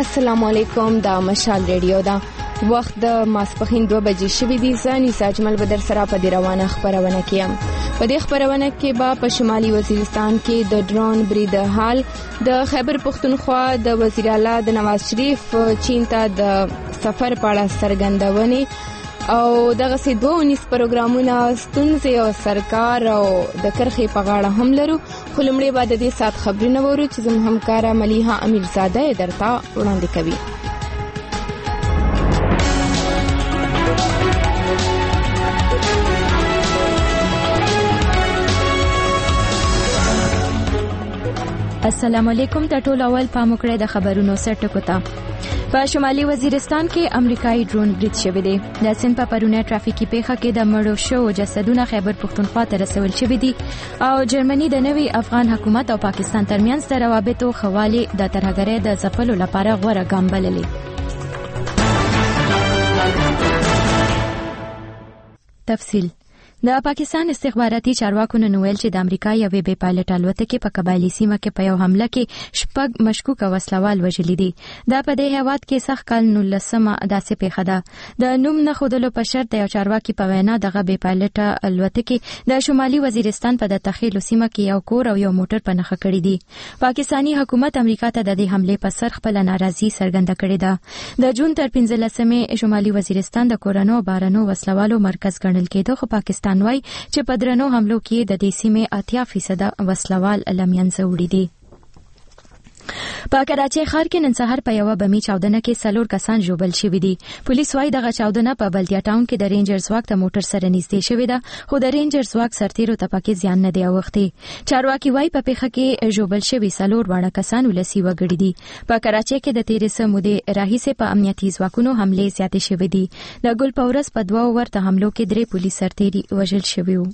السلام علیکم. دا مشال ریډیو دا وخت د ماسپخین 2 بجې شوې دي. ځاني ساجمل بدر سره په دې روانه خبرونه کیم. په دې خبرونه کې به په شمالي وزیرستان کې د ډرون برید حال، د خیبر پختونخوا د وزیر اعلی د نواز شریف چین ته د سفر په اړه څرګندونې او دغه سي 219 پروګرامونه ستونزې او سرکار او د کرخې په غاړه هم لرو. خو لمړی بعد د دې سات خبرونه وورو چې زموږ همکاره ملیحه امیرزاده درته وړاندې کوي. السلام علیکم. د ټولو اول پام وکړئ د خبرونو سرټکو ته. په شمالي وزیرستان کې امریکایي ډرون برید شوی دی. د سند په پرونه ټرافیکي پیښه کې د مړو شوو جسدونه خیبر پختونخوا ته رسول شوی دي او جرمني د نوي افغان حکومت او پاکستان ترمنځ د روابطو خوالي د ترهګرۍ د ځپلو لپاره غوره ګام بللی. تفصیل. د پاکستان استخباراتي چارواکو نن ویل چې د امریکا یوې بې پایلټ الوتکې په قبایلی سیمه کې په یو حمله کې 6 مشکوک وسلوال وژلي دي. دا په دې هیواد کې سخت کال 19مه داسې پیښه ده. د نوم نه خودلو په شرط د یو چارواکي په وینا دغه بې پایلټ الوتکې د شمالي وزیرستان په د تخیل سیمه کې یو کور او یو موټر په نښه کړی دي. پاکستانی حکومت امریکا ته د دې حمله په سر خپل ناراضي څرګنده کړې ده. د جون تر 15مې شمالي وزیرستان د کورونو بارانو وسلوالو مرکز ګڼل کېده، خو پاکستان وای چې په درنو حملو کې د دې سیمې 80% وسلوال لمنځه وړي دي. په کراچۍ ښار کې نن سهار په یو بمي چاودنه کې 4 کسان ژوبل شوي دي. پولیس وايي دغه چاودنه په بلدیا ټاون کې د رینجر ځواک ته موټر سره نږدې شوې ده، خو د رینجر ځواک سرتیرو ته پکې زیان نه دی اوښتی. چارواکي وايي په پیښه کې ژوبل شوي 4 واړه کسان ولسی وګړي دي. په کراچۍ کې د 13 مودې راهیسې په امنیتي ځواکونو حمله زیاتې شوې دي. د ګل پورس په 2 ورته حملو کې 3 پولیس سرتیري وژل شوي وو.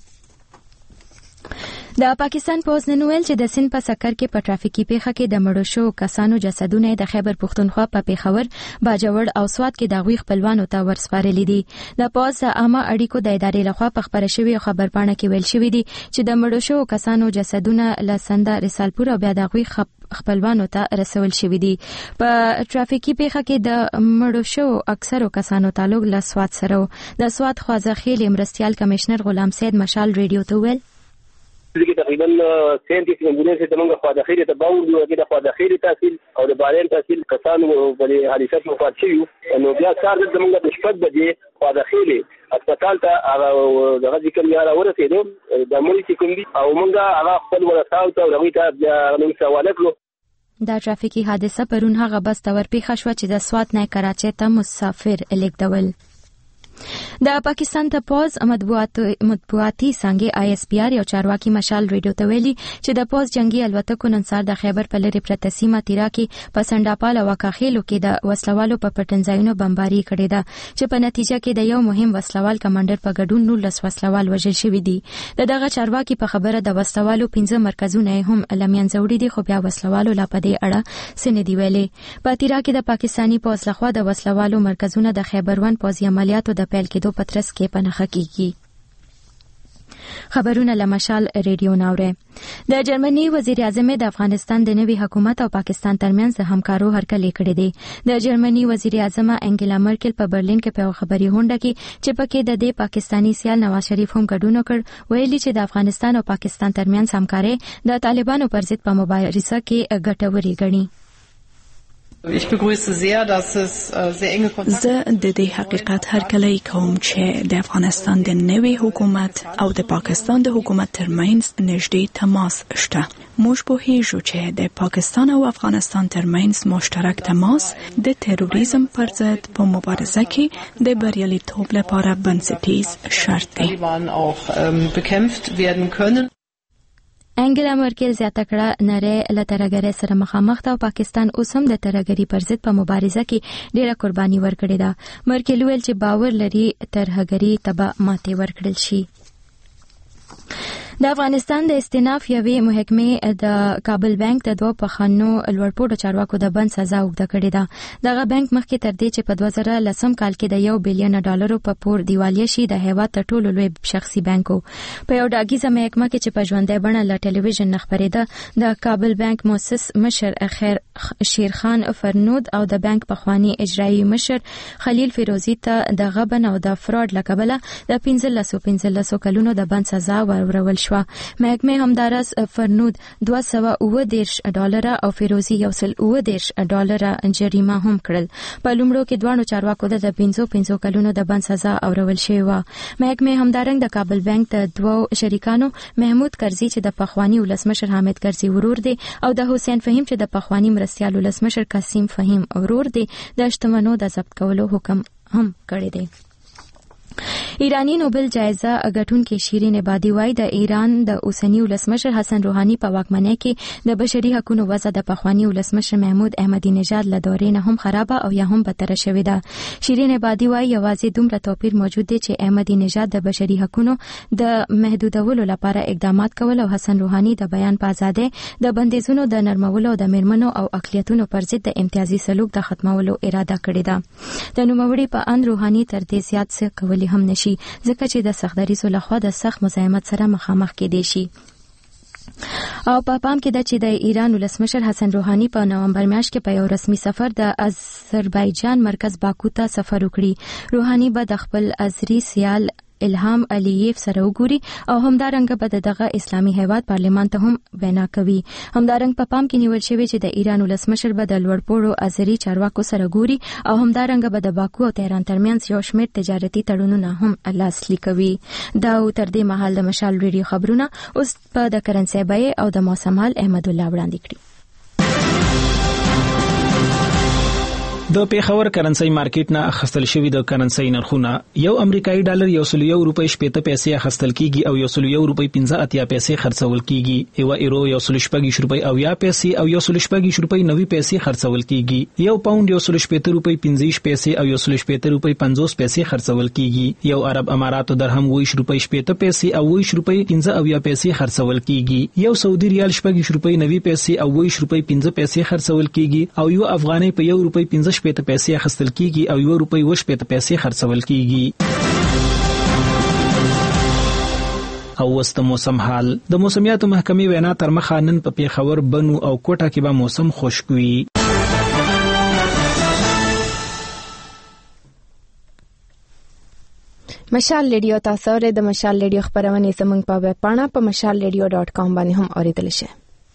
د پاکستان پوز نن ویل چې د سند په سکر کې په ټرافیکي پیښه کې د مړو شو کسانو جسدونه د خیبر پختونخوا په پیښور، باجوړ او سوات کې د غوي خپلوانو ته ورسپارلي دي. د پوز عامه اړیکو د ادارې لخوا په خبره شوی خبرپاڼه کې ویل شوی دی چې د مړو شو کسانو جسدونه لسنده رسالپور او بیا د غوي خپلوانو ته رسول شوی دي. په ټرافیکي پیښه کې د مړو شو اکثرو کسانو تعلق له سوات سره. د سوات خوازخیل مرستيال کمشنر غلام سید مشال ریډیو ته ویل چې تقریبا 37 امبولانس ته موږ خو د خیره ته باور یو کې د خو د خیره تحصیل او د بارین تحصیل کسانو په حادثه کې وفات شوي نو بیا کار د موږ د شپږ بجې خو د خیره هسپتال ته هغه دغه ذکر یاره ورسېدو د مړي چې کوم دي او موږ هغه خپل ورساو ته روي ته نو سوال کړو. دا ټرافیکي حادثه پرون هغه بس تور پیښه شو چې د سوات نه کراچۍ ته مسافر الیکډول. د پاکستان ته پوز مطبوعاتي څنګه ISPR یو چارواکي مشال ریډیو ته ویلي چې د پوز جنگي الوتکو نن سهار د خیبر په لری پرته سیمه تیرا کې په سنداپال او کاخیلو کې د وسلوالو په پټنځایونو بمباري کړې ده چې په نتیجه کې د یو مهم وسلوال کمانډر په ګډون 19 وسلوال وژل شوي دي. دغه چارواکي په خبره د وسلوالو 15 مرکزونه هم لمنځه وړي دي، خو بیا وسلوالو لا په دې اړه څه دی ویلي. په تیرا کې د پاکستانی پوز لخوا د وسلوالو مرکزونه د خیبر 1 پوزي عملیاتو د پیل کېدو پترس کې پنهخه کیږي. خبرونه لمشال ریډیو ناوره. د جرمني وزیر اعظم د افغانستان د نوي حکومت او پاکستان ترمنځ د همکارو هرکلې کړې دي. د جرمني وزیر اعظم انګلا مرکل په برلین کې په خبري هونډه کې چې پکې د دې پاکستانی سیال نواز شریف هم ګډون وکړ، ویلي چې د افغانستان او پاکستان ترمنځ همکاري د طالبانو پر ضد په مبارزه کې ګټوري ګڼي. زه د دې حقیقت هرکلی کوم چې د افغانستان د نوي حکومت او د پاکستان د حکومت ترمنځ نږدې تماس شته. موږ پوهیږو چې د پاکستان او افغانستان ترمنځ مشترک تماس د تروریزم پر ضد په مبارزه کې د بریالیتوب لپاره بنسټیز شرط دی. انګلا مرکل زیاته کړه نړۍ له ترهګرۍ سره مخامخ ده او پاکستان اوس هم د ترهګرۍ پر ضد په مبارزه کې ډېره قرباني ورکړې ده. مرکل ویل چې باور لري ترهګرۍ ته به ماتې ورکړل شي. د افغانستان د استیناف یوې محکمې د کابل بانک د 2 پخوانو لوړپوړو چارواکو د بند سزا اوږده کړې ده. دغه بانک مخکې تر دې چې په 2010 کال کې د $1 بلین په پور دیوالیه شي د هیواد تر ټولو لوی شخصي بانک وو. په یو ډاګیزه محکمه کې چې په ژوندۍ بڼه له ټلویزیون نه خبرېده، د کابل بانک مؤسس مشر خیر شیرخان فرنود او د بانک پخوانی اجرایی مشر خلیل فیروزی ته د غبن او د فراډ لقبله د 15 کلونو د بند سزا ورول شو. محکمه همدارس فرنود $210 او فیروزی $110 جریمه هم کړل. په لومړو کې دوه چارواکو د 15 کلونو د بند سزا اورول شوی و. محکمه همدارنګ د کابل بانک د دوه شریکانو محمود کرزي چې د پخوانی ولسمشر حامد کرزي ورور دی او د حسین فهیم چې د پخوانی مرستیال ولسمشر قاسم فهیم ورور دی د شتمنو د ضبط کولو حکم هم کړی دی. ایرانی نوبل جایزه ګټونکې شیرین عبادی وايي د ایران د اوسنی ولسمشر حسن روحانی په واکمنۍ کې د بشري حقوقو وضع د پخوانی ولسمشر محمود احمدی نژاد له دورې نه هم خرابه او یا هم بدتر شوې ده. شیرین عبادی وايي یوازې دومره توپیر موجود دی چې احمدی نژاد د بشري حقوقو د محدودولو لپاره اقدامات کول او حسن روحانی د بیان په ازادۍ، د بندیزونو د نرمولو او د میرمنو او اقلیتونو پر ضد د امتیازي سلوک د ختمولو اراده کړې ده. د نوموړي په ان روحانی تر دې زیات څه کولی هم نشي ځکه چې د سختدریزو لخوا د سخت مزاحمت سره مخامخ کېدی شي. او په پام کې ده چې د ایران ولسمشر حسن روحانی په نومبر میاشت کې په یو رسمي سفر د آذربایجان مرکز باکو ته سفر وکړي. روحانی به د خپل ازری سیال الهام علییف سره وګوري او همدارنګه به دغه اسلامي هیواد پارلیمان ته هم وینا کوي. همدارنګ په پام کې نیول شوی چې د ایران ولسمشر به د لوړپوړو ازری چارواکو سره ګوري او همدارنګه به د باکو او تهران ترمنځ یو شمېر تجارتي تړونونه هم لاسلیک کوي. دا تر دې مهال د مشال ریډیو خبرونه اوس په د کرنسي بیه او د موسم حال احمد الله وړاندې کړي. د پیښور کرنسي مارکیټ نه اخیستل شوی د کرنسي نرخونه یو امریکایي ډالر $1.70 اخیستل کیږي او $1.15 خرڅول کیږي. یو ایرو $1.80 او $1.90 خرڅول کیږي. یو پاوند $1.75 او $1.50 خرڅول کیږي. یو عرب اماراتو درهم $20.80 او $20.15 خرڅول کیږي. یو سعودي ریال $90 او $20.15 خرڅول کیږي او یو افغاني په $1.50 اخیستل کیږي او $1.80 خرڅول کیږي. او وسط موسم حال د موسمیاتو محکمې وینا تر مخه نن په پیښور، بنو او کوټه کې به موسم خشک وي. مشال ریډیو تاسو د مشال ریډیو خبرونه زموږ په ویب پاڼه په mashalradio.com باندې هم اوریدل شي.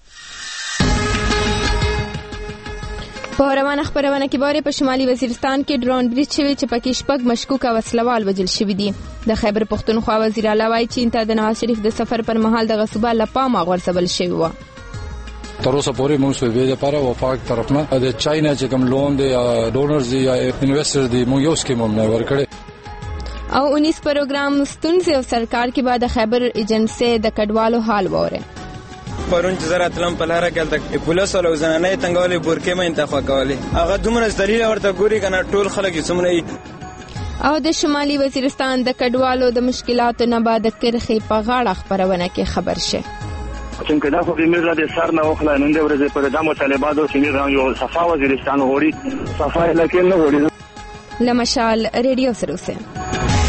په روانه خبرونه کې باره په شمالي وزیرستان کې ډرون بریټ شوی چې پکې شپږ مشکوک وسلوال وژل شوی دي. د خیبر پختونخوا وزیر اعلی وایي چې ته د نواز شریف د سفر پر مهال د غصبه لپامه غورځول شوی و. تر اوسه پورې موږ په دې لپاره وفاق طرف نه د چاینا چې کوم لون دی یا ډونرز دی یا انویسټر دی موږ یو سکیم هم نه ورکړي. او 19 پروګرام ستونزې او سرکار کې بعد خیبر ایجنسی د کډوالو حال وره. پرون چې زرا تلم په لاره کې د پولیسو او زنانه تنګولې بورکې مې انتخاب کولې هغه دومره دلیل ورته ګوري کنه ټول خلک یې څومره. او د شمالي وزیرستان د کډوالو د مشکلاتو نه بعد کرخې په غاړه خبرونه کې خبر شه. څنګه دا خو د میرزا د سر نه وخلا نن د ورځې پر د مطالباتو چې میرزا یو صفا وزیرستان وړي صفا لکه نه وړي. لمشال ریډیو سره اوسه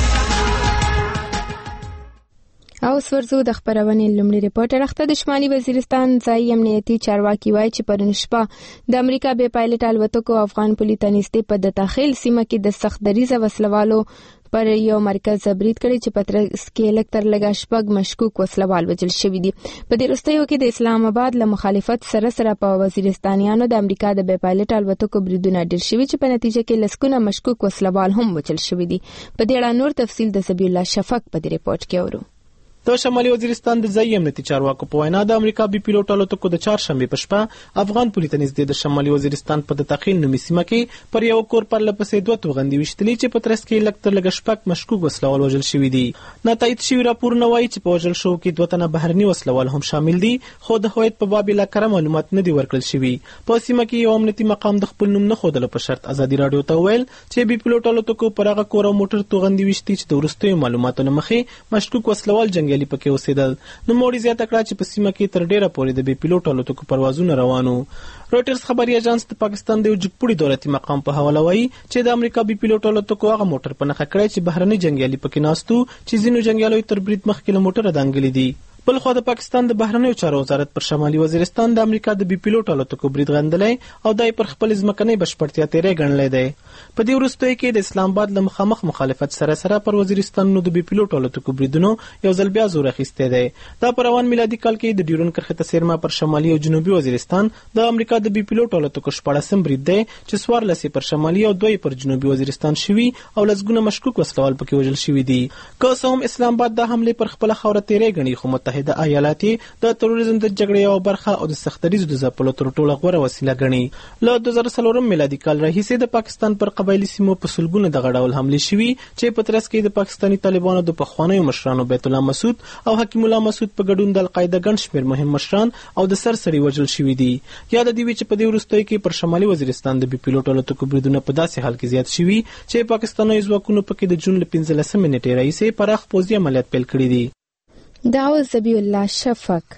او سورزو د خبرونه لومړی ریپورټر اخته د شمالي وزیرستان ځای امنیتي چارواکي وایي چې پرون شپه د امریکا بې پایلټ الوتکو افغان پولیس نيستي په د داخل سیمه کې د سخت دریزه وسلوالو پر یو مرکز برید کړي چې پترس کې لکتر لګا شپږ مشکوک وسلوال وژل شوی دي. په دې وروستیو کې د اسلام آباد له مخالفت سره په وزیرستانیانو د امریکا د بې پایلټ الوتکو بریدونه ډیر شوي چې په نتیجه کې لسکونه مشکوک وسلوال هم وژل شوی دي. په دې اړه نور تفصیل د سبی الله شفق په دې ریپورت کې اورو. د شمالي وزیرستان د ځای امنیتي چارواکو په وینا د امریکا بي پیلوټ الوتکو د چهارشنبه په شپه افغان پولیس نږدې د شمالي وزیرستان په داخل نومي سیمه کې پر یو کور پر لپسې دوه توغندي وشتلې چې په ترڅ کې لکتر لګ شپږ مشکوک وسلوال وژل شوی دي. ناتایید شوی راپورونه وایي چې په وژل شو کې دوه تنه بهرني وسلوال هم شامل دي، خو د هویت په باب لا کره معلومات نه دي ورکړل شوی. په سیمه کې یو امنیتي مقام د خپل نوم نه خودل په شرط ازادي رادیو ته ویل چې بي پیلوټ الوتکو پر هغه کور او موټر توغندي وشتي چې د ورستیو معلوماتو نه مخې مشکوک وسلوال جنگي جنگیالي پکې اوسېدل. نو موړي زیاته کړه چې په سیمه کې تر ډیره پورې د بې پیلوټ الوتکو پروازونه روانو. رويټرز خبري اژانس د پاکستان د یو جګپوړي دولتي مقام په حواله وایي چې د امریکا بې پیلوټ الوتکو هغه موټر په نښه کړی چې بهرني جنگیالي پکې ناستو چې ځینو جنگیالیو تر برید مخکې له موټره دانګلي دي. بل خو د پاکستان د بهرنیو چارو وزارت پر شمالي وزیرستان د امریکا د بي پیلوټ الوتکو برید غندلای او دای پر خپل ځمکنۍ بشپړتیا تیرې ګڼلې دی. په دې وروستیو کې د اسلام آباد له مخامخ مخالفت سره پر وزیرستان نو د بي پیلوټ الوتکو بریدونو یو ځل بیا زور اخیستی دی. دا پر روان میلادي کال کې د ډیورن کرښې ته سیرما پر شمالي او جنوبي وزیرستان د امریکا د بي پیلوټ الوتکو 14 برید دی چې 14 پر شمالي او 2 پر جنوبي وزیرستان شوي او لسګونه مشکوک وسلوال پکې وژل شوي دي. که څه هم اسلام آباد د حمله پر خپل خوره تیرې غني خو متحده ایالات د تروریزم د جګړې یو برخه او د سختریزو د ځپلو تر ټولو غوره وسیله ګڼي. له 2004 میلادي کال راهیسې د پاکستان پر قبایلی سیمو په سلګونه د غړاول حمله شوي چې په ترڅ کې د پاکستاني طالبانو د پخوانیو مشرانو بیت الله مسعود او حکیم الله مسعود په ګډون د القاعده ګڼ شمېر مهم مشران او د سرسري وژل شوي دي. یاد دی چې په دې وروستیو کې پر شمالي وزیرستان د بي پیلوټ الوتکو بریدونه په داسې حال کې زیات شوي چې پاکستاني ځواکونو پکې د جون له 15 نیټې راهیسې پراخ پوځي عملیات پیل کړي دي. داود ذبیح الله شفق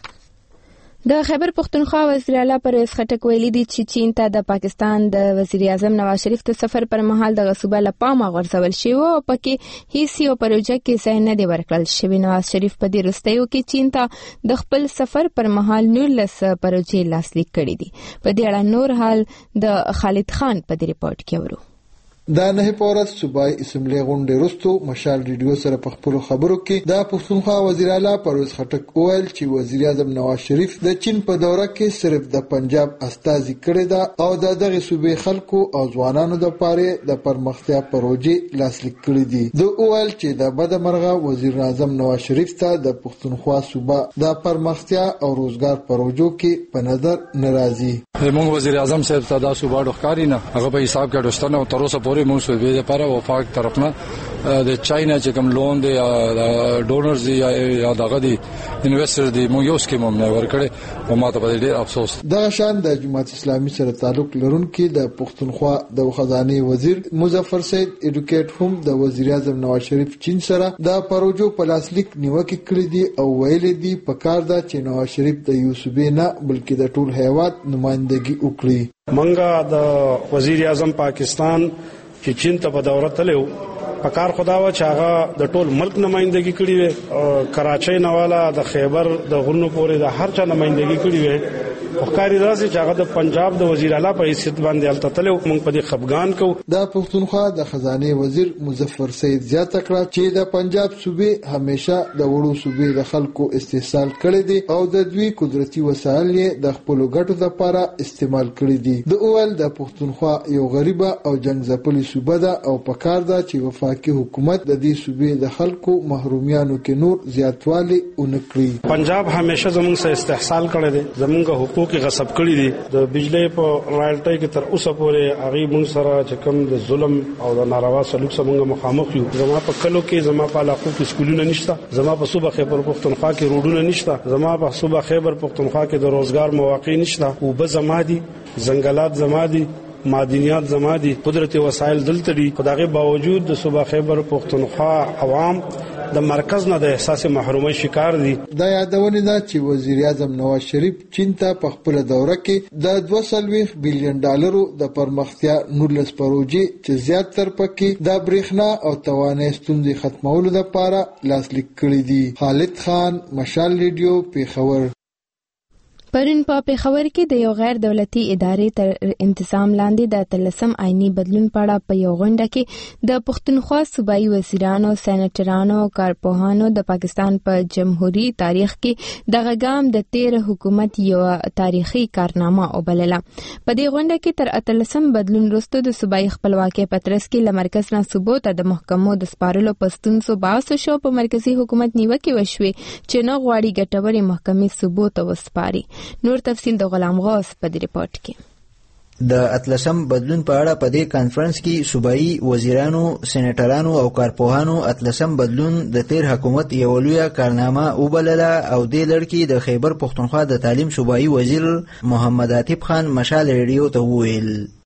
د خیبر پختونخوا وزیر اعلی پرویز خټک ویلي دي چې چین ته د پاکستان د وزیر اعظم نواز شریف د سفر پر مهال د غصوبه لپامه غورځول شوی او پکې هیڅ یو پروژه کې ځای نه دی ورکړل شوی. نواز شریف په دې وروستیو کې چین ته د خپل سفر پر مهال 19 پروژې لاسلیک کړي دي. په دې اړه نور حال د خالد خان په دې ریپورت کې ورو. دا نه پورت صوبای اسمبلی غونډې وروسته مشال ریډیو سره په خپل خبرو کې د پښتونخوا وزیر اعلی پرویز خټک وویل چې وزیر اعظم نواز شریف د چین په دوره کې صرف د پنجاب استازي کړی دا او دغه صوبې خلکو او ځوانانو د پاره د پرمختیا پروژې لاسلیک کړي دي. د وویل چې د بدمرغه وزیر اعظم نواز شریف ته د پښتونخوا صوبه د پرمختیا او روزګار پروژو کې په نظر ناراضي. موږ وزیر اعظم صاحب ته دا صوبه ډوښکاري نه هغه په حساب کې ډوستنه او تر اوسه پورې موږ صوبې لپاره وفاق طرف نه د چاینا چې کوم لون دی یا ډونرز دی یا دغه دی انویسټر دی موږ یو سکیم هم نه ورکړي او ماته په ډېر افسوس. دا شان د جماعت اسلامي سره تعلق لرونکي د پښتونخوا د خزانه وزیر مظفر سید اډوکیټ هم د وزیر اعظم نواز شریف چین سره د پروژو په لاسلیک نیوکه کړې دي او ویل دي په کار دا چې نواز شریف د یوسفي نه بلکې د ټول هیواد نمائندګي وکړي. منګه د وزیر اعظم پاکستان چې چین ته په دوره تلو په کار خداوه چې هغه د ټول ملک نمائندګي کړې وي. کراچۍ نواله د خیبر د غرونو پورې د هر چا نمائندګي کړې وي. وکاري راځي چې هغه د پنجاب د وزیر اعلی په حیثیت باندې الته تلو موږ په دې خفګان کو. د پښتونخوا د خزانه وزیر مظفر سید زیاته کړه چې د پنجاب صوبې همیشه د وړو صوبې د خلکو استحصال کړي دي او د دوی قدرتي وسایل د خپل ګټو لپاره استعمال کړي دي. د اول د پښتونخوا یو غریبه او جنگ ځپلې صوبه ده او په کار ده چې وفاقي حکومت د دې صوبې د خلکو محرومیانو کې نور زیاتوالی ونکړي. پنجاب همیشه زموږ سره استحصال کړي دي زموږ حقوق کې غصب کړی دي. د بجلی په رایلټۍ کې تر اوسه پورې هغه موږ سره چې کوم د ظلم او د ناروا سلوک سره مخامخ یو. زما په کلو کې زما په علاقو کې سکولونه نشته. زما په صوبه خیبر پختونخوا کې روډونه نشته. زما په صوبه خیبر پختونخوا کې د روزګار مواقع نشته. او به زما دي ځنګلات زما دي معدنیات زما دي قدرتي وسایل دلته دي. خدای باوجود د صوبه خیبر پختونخوا عوام د مرکز نه د احساس محرومۍ شکار دي. دا یادونه ده چې وزیر اعظم نواز شریف چین ته په خپل دوره کې د 2.2 بلین ډالرو د پرمختیا 19 پروژې چې زیاتره پکې د برېښنا او توانایي ستونزې ختمولو لپاره لاسلیک کړي دي. خالد خان، مشال ریډیو، پیښور. پرون په پیښور کې د یو غیر دولتي ادارې تر انتظام لاندې د 13 آئینی بدلون په اړه په یو غونډه کې د پښتونخوا صوبایي وزیرانو، سېنیټرانو او کارپوهانو د پاکستان په جمهوریت تاریخ کې د غګام د 13 حکومت یو تاریخي کارنامه وبلله. په دې غونډه کې تر 13 بدلون وروسته د صوبایي خپلواکۍ په ترڅ کې له مرکز نه صوبو ته د محکمو د سپارلو په ستونزو باعث شو په مرکزی حکومت نیوکه وشوي چې نه غواړي ګټورې محکمې صوبو ته وسپاري. نور تفصیل د غلام غوث په دې ریپورت کې. د اتلسم بدلون په اړه په دې کانفرنس کې صوبایي وزیرانو، سېنیټرانو او کارپوهانو اتلسم بدلون د تیر حکومت یو لویه کارنامه وبلله او دې لړ کې د خیبر پښتونخوا د تعلیم صوبایي وزیر محمد عاطف خان مشال ریډیو ته وویل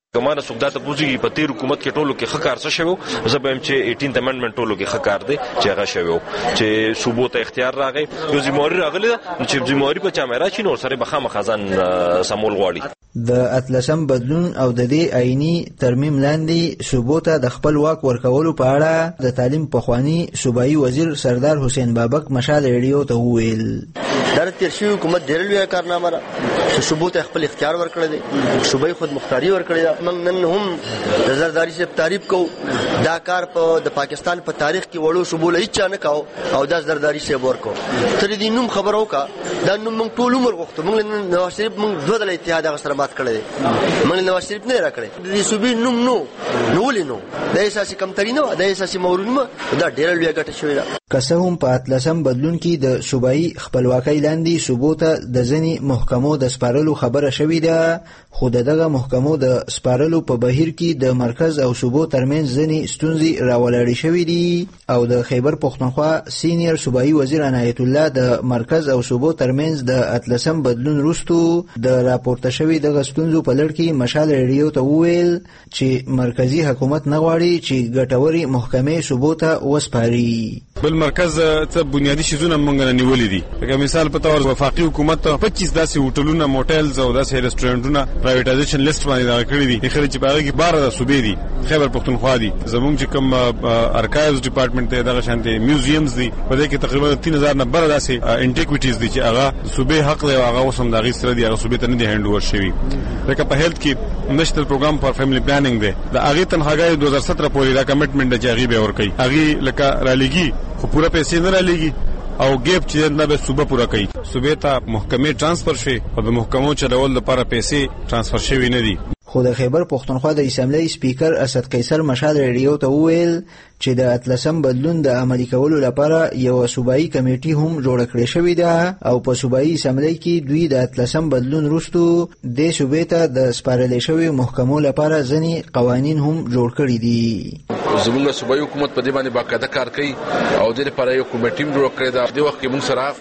کومه سوګدا ته پوزي په تیر حکومت کې ټولو کې خکار څه شوی زبم چې 18th امندمنت ټولو کې خکار دی چې هغه شوی چې صوبو ته اختیار راغی یو ذمہواری راغلی چې ذمہواری په چا مې راشي نو سره بخا مخزن سمول غواړي د اتلسم بدلون او د دې آئینی ترمیم لاندې صوبو ته د خپل واک ورکولو په اړه د تعلیم پخوانی صوبایي وزیر سردار حسین بابک مشال ریډیو ته وویل در تیر شوی حکومت ډېر لوی کارنامه را چې صوبو ته خپل اختیار ورکړی دی صوبایي خود مختاری ورکړی دا نن هم د زرداری صاحب تعریف کو دا کار په د پاکستان په تاریخ کې وړو صوبو له هیڅ نه کاو او دا زرداری صاحب ورکو تر دې نوم خبرو کا دا نوم موږ ټول عمر غوښتو موږ نواز شریف موږ دوه د اتحاد غسر مات کړی دی موږ نواز شریف نه راکړی د صوبې نوم نو ولینو د اساسي کمتري نه د اساسي مورونو دا ډېر لوی ګټه شوی دا که هم په اتلسم بدلون کې د صوبایي خپلواکۍ لاندې صوبو ته د ځینې محکمو د سپارلو خبره شوې ده خو دغه محکمو د سپارلو په بهیر کې د مرکز او صوبو ترمنځ ځینې ستونزې راولاړې شوې دي او د خیبر پښتونخوا سینیئر صوبایي وزیر عنایت الله د مرکز او صوبو ترمنځ د اتلسم بدلون وروسته د راپورته شوې دغه ستونزو په لړ کې مشال ریډیو ته وویل چې مرکزی حکومت نه غواړي چې ګټوري محکمې صوبو ته وسپاري بل مرکز ته بنیادی شیزونه مونږ نه نیولې دي لکه مثال په تور وفاقي حکومت 25 داسې هوټلونه موټلز او داسې ریسټورانټونه پرایویټایزیشن لیست باندې دا کړی دي خلک چې باغ کې 12 صوبې دي خیبر پښتونخوا دي زموږ چې کوم ارکایوز ډپارټمنټ ته دغه شانتي میوزیمز دي په دې کې تقریبا 3000 نه بر داسې انټیکویټیز دي چې هغه صوبې حق دی او هغه وسم دغه سره دي هغه صوبې ته نه دي هند اوور شوی لکه په هیلث کې نېشنل پروګرام فار فیملی پلانینګ دی دا هغه تنخواګي 2017 پورې دا کمټمنټ دی چې هغه به ور کوي هغه لکه رالېږي خو پورا پیسې نه رالېږي او ګیپ چې نه به صوبه پورا کوي صوبې ته محکمې ترانسفر شي او د محکمو چلول لپاره پیسې ترانسفر شوی نه دي خو د خیبر پښتونخوا د اسمبلی سپیکر اسد قیصر مشال ریډیو ته وویل چې د اتلسم بدلون د عملي کولو لپاره یو صوبایي کمیټي هم جوړ کړی شوی ده او په صوبایي اسمبلی کې دوی د اتلسم بدلون وروسته د صوبې ته د سپارل شوی محکمو لپاره ځینې قوانین هم جوړ کړي دي زموږ صوبایي حکومت په دې باندې باقاعده کار کوي او د لپاره یو کمیټي جوړ کړی ده د وخت کې موږ سره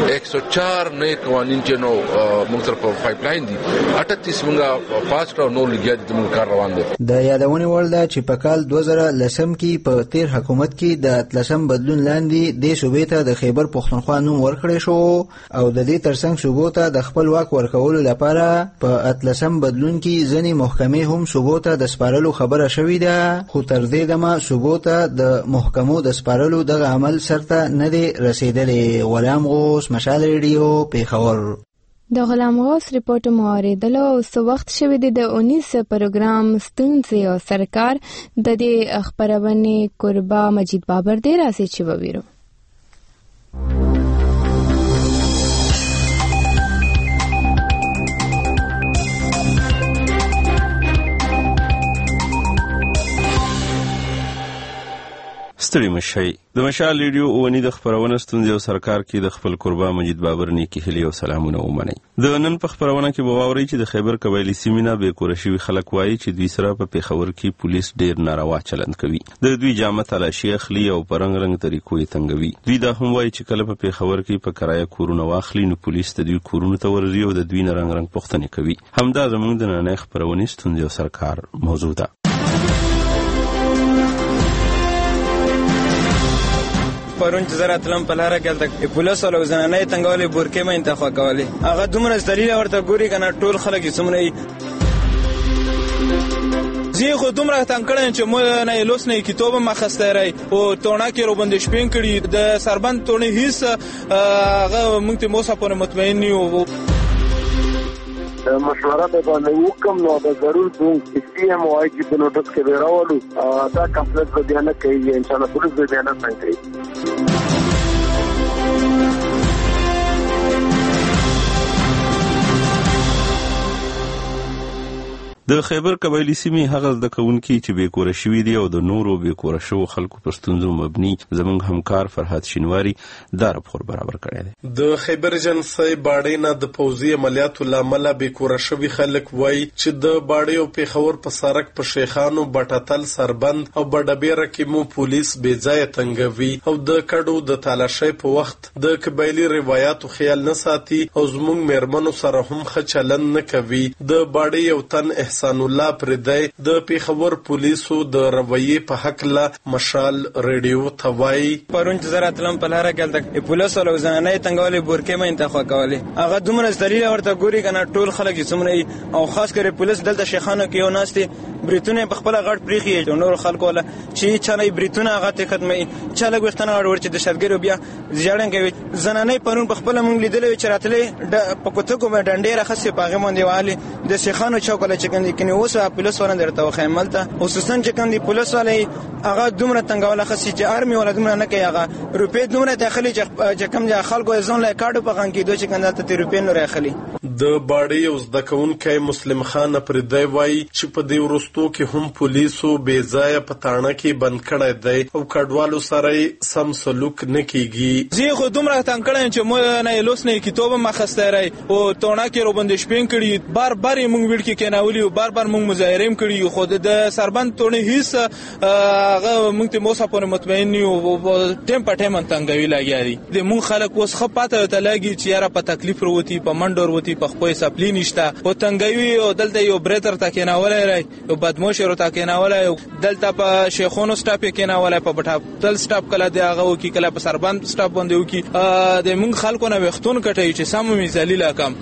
104 نوې قوانین چې نو موږ سره په پایپ لاین دي 38 موږ پاس کړو نو لګیا دي موږ کار روان دي د یادونه وړ ده چې په کال 2010 کې په تیر حکومت کې د اتلسم بدلون لاندې د صوبې ته د خیبر پښتونخوا نوم ورکړی شو او د دې ترڅنګ صوبو ته د خپل واک ورکولو لپاره په اتلسم بدلون کې ځینې محکمې هم صوبو ته د سپارلو خبره شوې ده خو تر دې دمه صوبو ته د محکمو د سپارلو دغه عمل سرته نه دی رسیدلی غلام غوث مشال ریډیو پیښور د غلام غوث ریپورت مواردلو او څه وخت شوی دی د 19 پروګرام ستونزې او سرکار د دې خبرونه قربا مجید بابر دی راځي چې وویرو ستړي مشي د مشال ریډیو اونی د خبرونه ستونزې او سرکار کې د خپل قربا مجید بابر نیکی هلي او سلامونه ومني د نن په خبرونه کې بواوري چې د خیبر قبایلی سیمینه به کورشي خلک وایي چې دوی سره په پیښور کې پولیس ډیر ناروا چلند کوي د دوی جامه تلاشي اخلي او پرنګ رنګ طریقو یې تنګوي دوی دا هم وایي چې کله په پیښور کې په کرایه کورونه واخلي نو پولیس د دوی کورونو ته ورځي او د دوی رنګ رنګ پوښتنه کوي همدا زموږ د نن خبرونه ستونزې او سرکار موضوع ده پرون چې زرا تلم په لاره کې تک پولیس ولو زنانه تنګولې بورکې مې انتخاب کولې هغه دومره دلیل ورته ګوري کنه ټول خلک یې سمونه زی خو دومره تنګ کړم چې مو نه لوس نه کتاب مخسته راي او تونه کې رو بندش پین کړي د سربند تونه هیڅ هغه مونږ ته موسه پر مطمئن یو مشوره به باندې وکم نو دا ضرور څنګه چې مو وايي چې په نوټس کې راوړو دا کمپلیټ به بیان کوي ان شاء الله پولیس به بیان کوي د خیبر قبایلی سیمې هغه د کونکي چې به کور شوی دی او د نورو به کور شو خلکو پر ستونزو مبني زمونږ همکار فرحات شینواری دا راپور برابر کړی دی د خیبر جنسي باډې نه د پوزي عملیاتو لامل به کور شوی خلک وای چې د باډې او پیښور په سرک په شیخانو بټاتل سربند او بډبېره کې مو پولیس بې ځای تنګوي او د کډو د تلاشۍ په وخت د قبایلی روایتو خیال نه ساتي او زمونږ مېرمنو سره هم ښه چلند نه کوي د باډې یو تن احسان الله پردی د پیښور پولیسو د رویې په حق له مشال ریډیو توای پرون چې زرا تلم په لاره کې پولیسو له ځانې تنګولې بورکې مې انتخاب کولې هغه دومره دلیل ورته ګوري کنه ټول خلک څومره او خاص کر پولیس دلته شیخانو کې یو ناستي بریتونه په خپل غړ پریخي نور خلکو ولا چې چانه بریتونه هغه ته ختمي چاله غوښتنه ورچ د شتګرو بیا ځړن کوي زنانې پرون په خپل مونږ لیدلې چې راتلې په کوته کوم ډنډې راخصه پاغه مونږ دیوالي د شیخانو چوکله چې کندي کني اوس پولیس ورن درته وخیملته خصوصا چې کندي پولیس والا هغه دومره تنګوله خصي چې ارمي ولا دومره نه کوي هغه روپې دومره داخلي چې کم ځای خلکو ځون له کارډ په غن کې دوی چې کنده ته روپې نه راخلي د باړې اوس د کونکي مسلم خان پردی وای چې په دې ورستو کې هم پولیسو بې ځای په تاڼه کې بند کړی دی او کډوالو سره سم سلوک نه کیږي زه خو دومره تنګ کړم چې مو نه لوس نه کتاب ما خسته راي او تونه کې روبند شپین کړي بار موږ ویل کې کناولي او بار موږ مظاهره کړي خو د سربند تونه هیڅ هغه موږ ته موسه په مطمئن یو ټیم په ټیم تنګوي لاګي د موږ خلک اوس خپاته ته لاګي چې یاره په تکلیف وروتي په منډور وتی په خپل سپلی نشته او تنګوي او دلته یو بریتر تا کناولای راي او بدموش ورو تا کناولای دلته په شیخونو سټاپ کناولای په بټا تل سټاپ کله دی هغه وکي کله په سربند سټاپ باندې وکي د موږ خلکو نه وختون کټي چې سم می ذلیل کم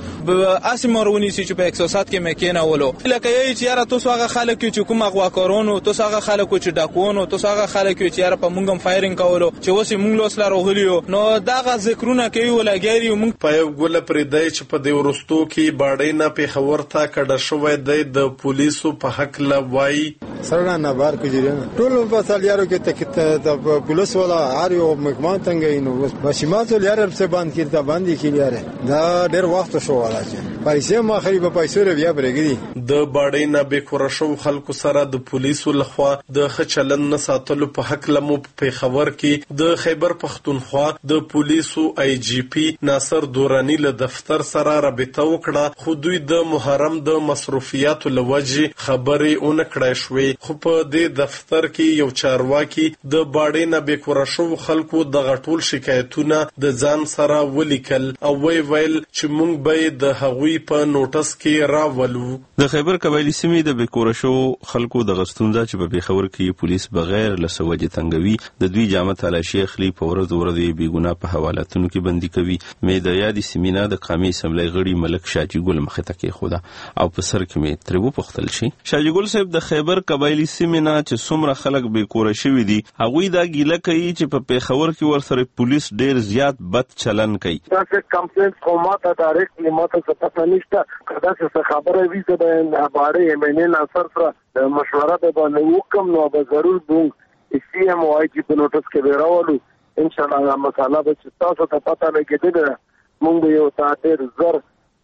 اسمرونی چې په 107 کې مې کناولو لکه یی چې یاره تاسو هغه خلک چې کوم اغوا کارونو تاسو هغه خلک چې ډاکوونو تاسو هغه خلک چې یاره په موږ فایرینګ کولو چې وسه موږ لوسلا روغلیو نو داغه ذکرونه کوي ولاګيري موږ په یو ګل پرې دی چې په دې ورستو کې باړې نه پیښور ته کډه شوې دی د پولیسو په حق لا وای سره نه بار کېږي ټول په سالیارو کې د پولیس والا هر یو مکمان څنګه نو بس ما ته لاره په باندې کېږي باندې کېږي دا ډېر وخت شو ولا چې پیسې ما خري په پیسو بیا برګدي د باړې نه به کور شو خلکو سره د پولیسو لخوا د خچلن نه ساتلو په حق لمو په خبر کې د خیبر پختونخوا د پولیسو آی جی پی ناصر دورانی له دفتر سره رابطه وکړه خو دوی د محرم د مصروفیاتو لوجه خبرې اون کړای شوې خو په دې دفتر کې یو چارواکي د باړې نه به کور شو خلکو د غټول شکایتونه د ځان سره ولیکل او ویل چې مونږ به د هغوی په نوټس کې راولو د خیبر قبایلی سیمې د بیکورشو خلکو د غستونځه چې په پیښور کې پولیس بغیر لسوجه تنګوي د دوی جامه تلاشي اخلي په ورځ بیګونه په حوالاتونو کې بندي کوي مې د یادې سیمینا د قومي اسمبلی غړي ملک شاجي ګل مخته کې خوده او په سر کې مې تربو پختل شي شاجي ګل صاحب د خیبر قبایلی سیمینا چې څومره خلک بیکورشوي دي هغوی دا ګیله کوي چې په پیښور کې ورسره پولیس ډیر زیات بد چلن کوي تاسو کمپلینټ کومه ډایرکټلی ماته څه پته نشته کدا څه خبره وي زه به باره یمنین اثر سره مشوره به باندې وکم نو به ضرور دوم سی ام او آی جی په نوټس کې راولو ان شاء الله مساله به تاسو ته پته لګیدل مونږ یو تاسو زر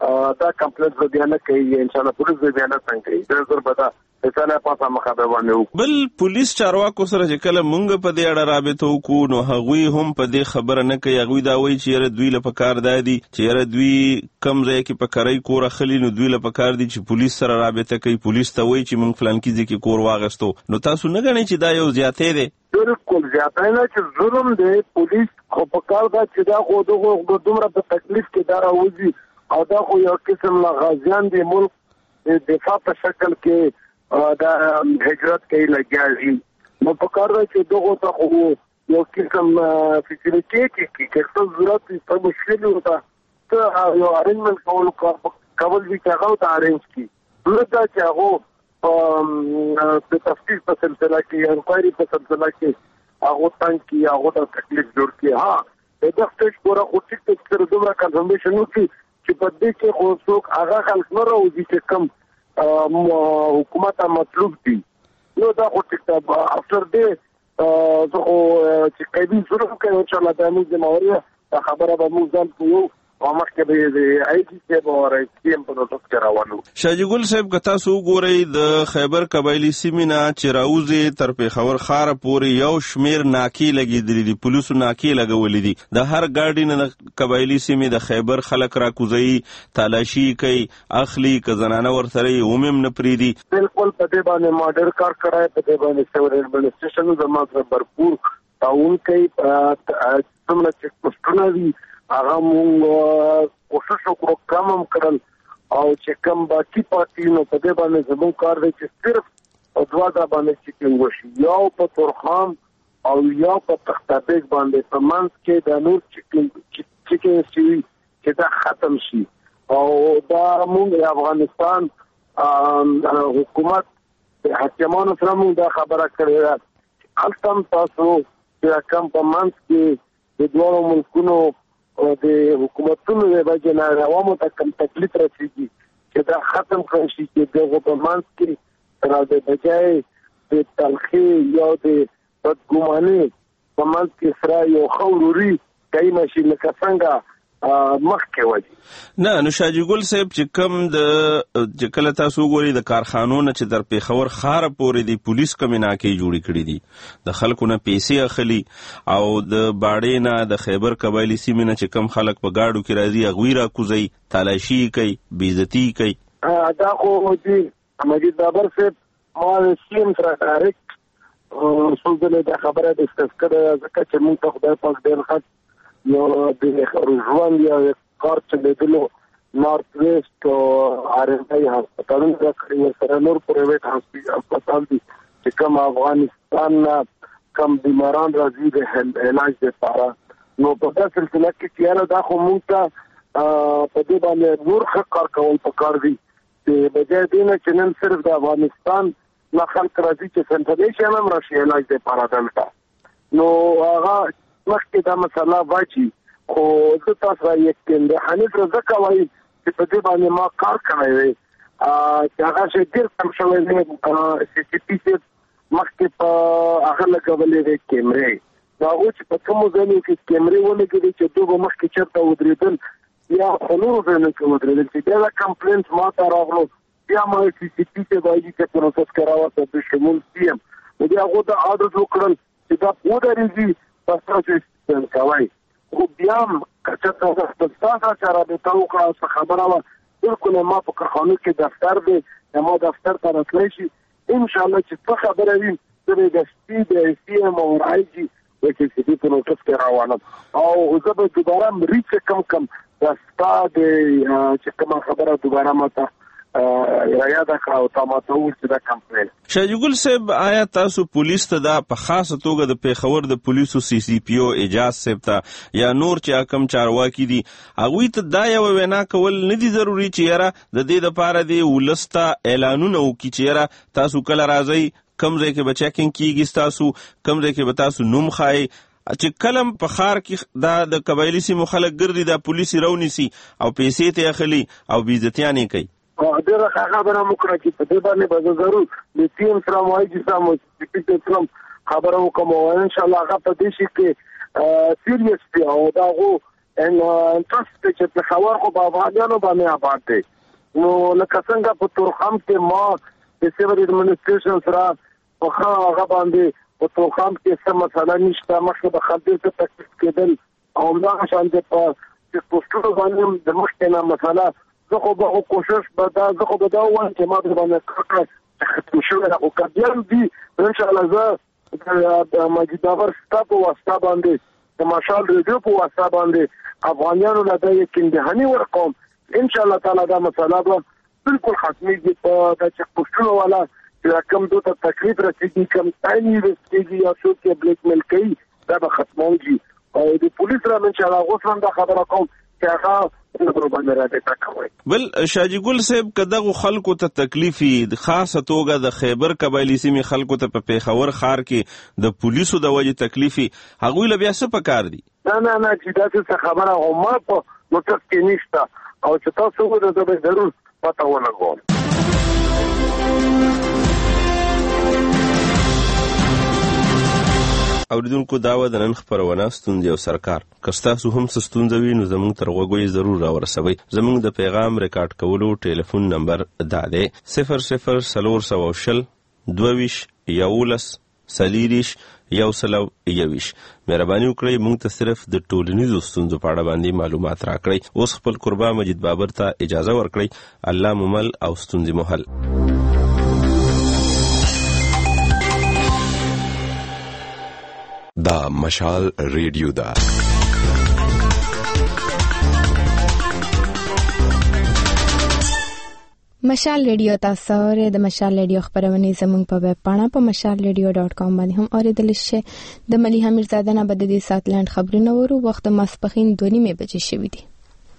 دا کمپلیټ بیان کوي ان شاء الله پولیس بیان څنګه کوي زر بتا څنګه پاتہ مخابه باندې بل پولیس چارواکو سره چې کله مونږ په دې اړه رابطه وکړو نو هغوی هم په دې خبره نه کوي هغوی دا وایي چې یاره دوی له پکار دادي چې یاره دوی کم ځای کې په کرای کور اخلي نو دوی له پکار دي چې پولیس سره رابطه کوي پولیس ته وایي چې مونږ فلان کې ځکه کور واغستو نو تاسو نه غواړئ چې دا یو زیاتې دی بالکل زیاتې نه چې ظلم دی پولیس خو پکار دا چې دا خو دغه دومره په تکلیف کې دا راوځي او دا خو یو قسم لا غازیان دی ملک دفاع په شکل کې دا هجرت کوي لګیږي نو په کار راځي دغه ته خو یو قسم فیسیلیټي کې څه ضرورت په مشکل وتا ته یو ارینجمنت کول وی هغه ته ارینج کی نو دا چې هغه په تفصیل په سلسله کې انکوایري په سلسله کې هغه څنګه کې هغه ته تکلیف جوړ کی ها د سټیج پورا خو ټیک سره دومره کنفرمیشن وکړي چې په دې کې خو څوک هغه خلک نه راوځي چې کم حکومت مطلوب دي نو دا خو ټیک افټر دې زه چې کبي ضرور کوي ان شاء الله د موږ د موریا خبره به موږ ځان کوو او مخکې به د آی جی صاحب او رئیس په نوټس کې راوړو شاجي ګل صاحب که تاسو وګورئ د خیبر قبایلی سیمینا چې راوځي تر پیښور خار پورې یو شمیر ناکی لګیدلې دي پولیسو ناکی لګولې دي د هر ګاډي نه قبایلی سیمې د خیبر خلک راکوزي تلاشي کوي اخلي که زنانه ورسره اومم نه پریدي بالکل په دې باندې ماډر کار کړای په دې باندې سیور ایڈمنسټریشن زموږ سره भरपूर تعاون کوي څومره چې پښتون وي هغه موږ کوشش وکړو کم هم کړل او چې کوم باقي پاتې نو په دې باندې زموږ کار دی چې صرف او دوا دا باندې چیکنګ وشي یا په تورخم او یا په تختابیک باندې په منځ کې د نور چیکنګ چې دا ختم شي او دا موږ افغانستان حکومت حکیمانو سره موږ دا خبره کړې ده التم تاسو چې کوم په منځ کې د دوه ملکونو او د حکومتونو د وجه نه عوامو ته کوم تکلیف رسیږي چې دا ختم کړي چې دغه په منځ کې تر د بجای د تلخي یا د بدګماني په منځ کې سره یو خوروري کای ماشي لکه څنګه مخکې وځي نه نو شاجي ګل صاحب چې کوم د کله تاسو ګوري د کارخانو چې در پیښور خار پورې د پولیس کمیناکې جوړی کړی دي د خلکو نه پیسې اخلي او د باړې نه د خیبر قبایلی سیمه نه چې کم خلک په گاډو کې راځي اغویرا کوزي تلاشي کوي بیزتی کوي دا خو دي مجید بابر صاحب ما سیم سره ډایرکټ سوزله د خبره د استفاده ځکه چې موږ ته خدای پاک ډېر ښه یو د روزوان یا کار چلیدلو نارت ویسٹ او آرنای هسپتالونو د کړي سره نور پرایویټ هسپتال دي چې کوم افغانستان کم بیماران راځي د علاج لپاره نو په داسې سلسله کې چې دا خو موږ ته په دې باندې نور ښه کار کول پکار دي چې بجای دې نه چې نن صرف د افغانستان نه خلک راځي چې سنټریشن هم راشي علاج لپاره دلته نو هغه مخکې دا مسله واچي خو زه تاسو راځي چې حنیف رضا کوي چې په دې باندې ما کار کوي چې هغه چې ډېر کم شوی دی سی سی پی سي مخکې په هغه لګولې دی کیمرې دا او چې په کوم ځای کې کیمرې ولګېدې چې دوی مخکې چرته ودرېدل یا نور ځای کې ودرېدل چې دا کمپلینټ ما ته راغلو بیا ما سی سی پی سي وایي چې پروسس کراوه د شمول سیم نو بیا هغه د عادت وکړل چې دا ودرېږي تاسو څه کوي خو بیا چې تاسو سره د توګه خبره و بالکل ما په کارخانه کې دفتر دی ما دفتر ته راتلی شي ان شاء الله چې څه خبره وي د سپید سی ام او آی جی چې دې په نوټس کې راوړم او زه به دوباره مریض کم د ستاد چې کوم خبره دوباره ماته یا دا کاو تاسو ورته دا کمپلین شاجي ګل صاحب آیا تاسو پولیس ته دا په خاصه توګه د پیښور د پولیسو سی سی پی او اجازه صاحب ته یا نور چې کم چارواکي دي هغه ته دا یو وینا کول نه دي ضروری چې یاره د دې لپاره دی ولستا اعلانونه وکړي چې یاره تاسو کله راځي کم ځای کې بچاکینګ کیږي تاسو کم ځای کې به تاسو نوم خای چې کلم په خار کې دا د قبایلی سیمو خلک ګرځي دا پولیس راونیسي او پیسې ته اخلي او بیزتیانې کوي ډېر خبره وکړه چې په دې باندې به ضرور د ټیم سره وایي چې سمو چې کوم خبره وکم او ان شاء الله هغه په دې شي کې سیریس دی او دا غو ان تاسو چې په خبر خو په افغانانو باندې آباد دي نو لکه څنګه په تورخم کې ما د سیور ایڈمنسټریشن سره په هغه باندې په تورخم کې څه مسله نشته مخکې د خلکو ته تکلیف کېدل او دا شان د په پوسټونو باندې د مخکې نه مسله زه خو به کوشش به دا زه خو به دا وایم چې ما به باندې کړکړه ختم شوی او کډیان دي ان شاء الله زه د مجید بابر ستاسو په واسطه باندې د مشال ریډیو په واسطه باندې افغانانو له دې کې دهني ورقوم ان شاء الله تعالی دا مسله به بالکل ختميږي په د چک پوسټونو والا چې کوم دوه تکلیف رسیدي کوم تایني رسیدي یا څوک چې بلیک میل کوي دا به ختموږي او د پولیس را ان شاء الله غوښتم دا خبره کوم چې هغه بل شاجي ګل صاحب کداغه خلکو ته تکلیفي خاصه توګه د خیبر قبایلی سیمې خلکو ته په پیښور خار کې د پولیسو د وجه تکلیفي هغه له بیا څه پکار دي نه چې دا څه خبره او ما په نوټس کې نشته او چې تاسو ورته به ضرور پته ولګوم اوریدونکو داوا د نن خبرونه ستوندې او سرکار کستاسو هم ستوندوي نو زموږ تر غوږی ضرور راورسوي زموږ د پیغام ریکارډ کولو ټلیفون نمبر دا دی 0040 22 11 سلیریش یو سلو یویش مهرباني وکړئ موږ ته صرف د ټولنیزو ستونزو په اړه باندې معلومات راکړئ اوس خپل قربا مجید بابر ته اجازه ورکړئ الله ممل او ستونزې محل دا مشال ریډیو دا مشال ریډیو تاسو اورئ. د مشال ریډیو خبرونه زموږ په ویب پاڼه په mashalradio.com باندې هم اوریدل شي. د ملیحه میرزاده نه بد دي ساتلند خبرونه ورو وخت ماسپخین 2:30 بجې شوې دي.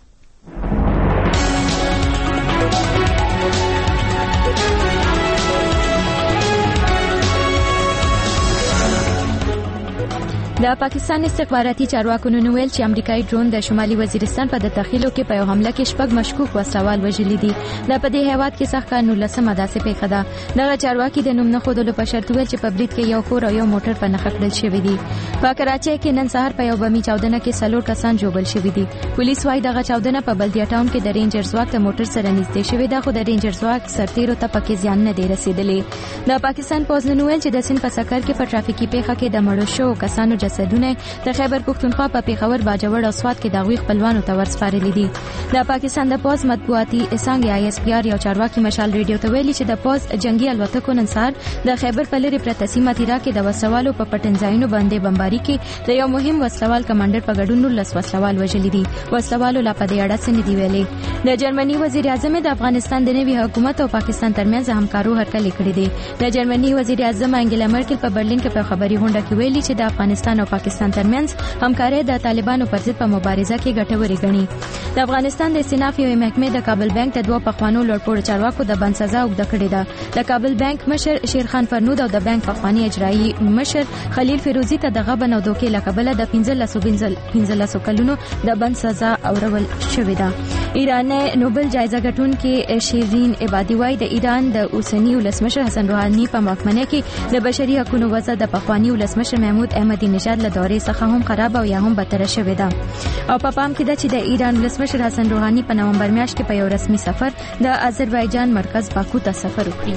د پاکستان استخباراتي چارواکو نن ویل چې امریکایي ډرون د شمالي وزیرستان په داخلو کې په یو حمله کې 6 مشکوک وسوال وژلي دي. د په دې هیواد کې سخت قانون لسمه داسې پیښه ده. دغه چارواکي د نوم نه خودلو په شرط ویل چې په برید کې یو کور او یو موټر په نښه کړل شوی دي. په کراچۍ کې نن سهار په یو بمي چاودنه کې 4 کسان جوړل شوی دي. پولیس وايي دغه چاودنه په بلدیا ټاون کې د رینجر ځواک ته موټر سره نږدې شوې ده، خو د رینجر ځواک سرتیرو ته پکې زیان نه دی رسیدلی. د پاکستان پوز نن ویل چې د سین په سکر کې په ټرافیکي پیښه کې د مړو شو کسانو جسدونه د خیبر پختونخوا په پیښور باجوړ او سوات کې د غوي خپلوانو ته ورسپارلي دي. د پاکستان د پوز مطبوعاتي څنګه ISPR یو چارواکي مشال ریډیو ته ویلي چې د پوز جنگي الوتکو نن سهار د خیبر په لری پرته سیمه تیرا کې د وسوالو په پټنځایونو باندې بمباري کې د یو مهم وسوال کمانډر په ګډون وسوال وژلي دي. وسوالو لا په دې اړه څه نه دی ویلي. د جرمني وزیر اعظم د افغانستان د نوي حکومت او پاکستان ترمنځ همکارو هرکلی کړی دی. د جرمني وزیر اعظم انګلا مرکل په برلین کې په خبري غونډه کې ویلي چې د افغانستان او پاکستان ترمنځ همکاري د طالبانو پر ضد په مبارزه کې ګټوري ګڼي. د افغانستان د استیناف یو محکمې د کابل بانک ته 2 پخوانو لوړپوړ چارواکو د بند سزا وګړه کړې ده. د کابل بانک مشر شیرخان فرنود او د بانک پخوانی اجرایی مشر خلیل فیروزی ته د غبن او دوکې لقبله د 15 کلونو د بند سزا اورول شوې ده. ایرانی نوبل جایزه ګټونکې شیرین عبادی وايي د ایران د اوسنی ولسمشر حسن روحاني په محکمه کې د بشري حقوقو وضع د پخوانی ولسمشر محمود احمدی نژاد له دورې څخه هم خراب او یا هم بدتر شوې ده. او په پام کې ده چې د ایران ولسمشر حسن روحاني په نومبر میاشت کې په یو رسمي سفر د آذربایجان مرکز باکو ته سفر وکړي.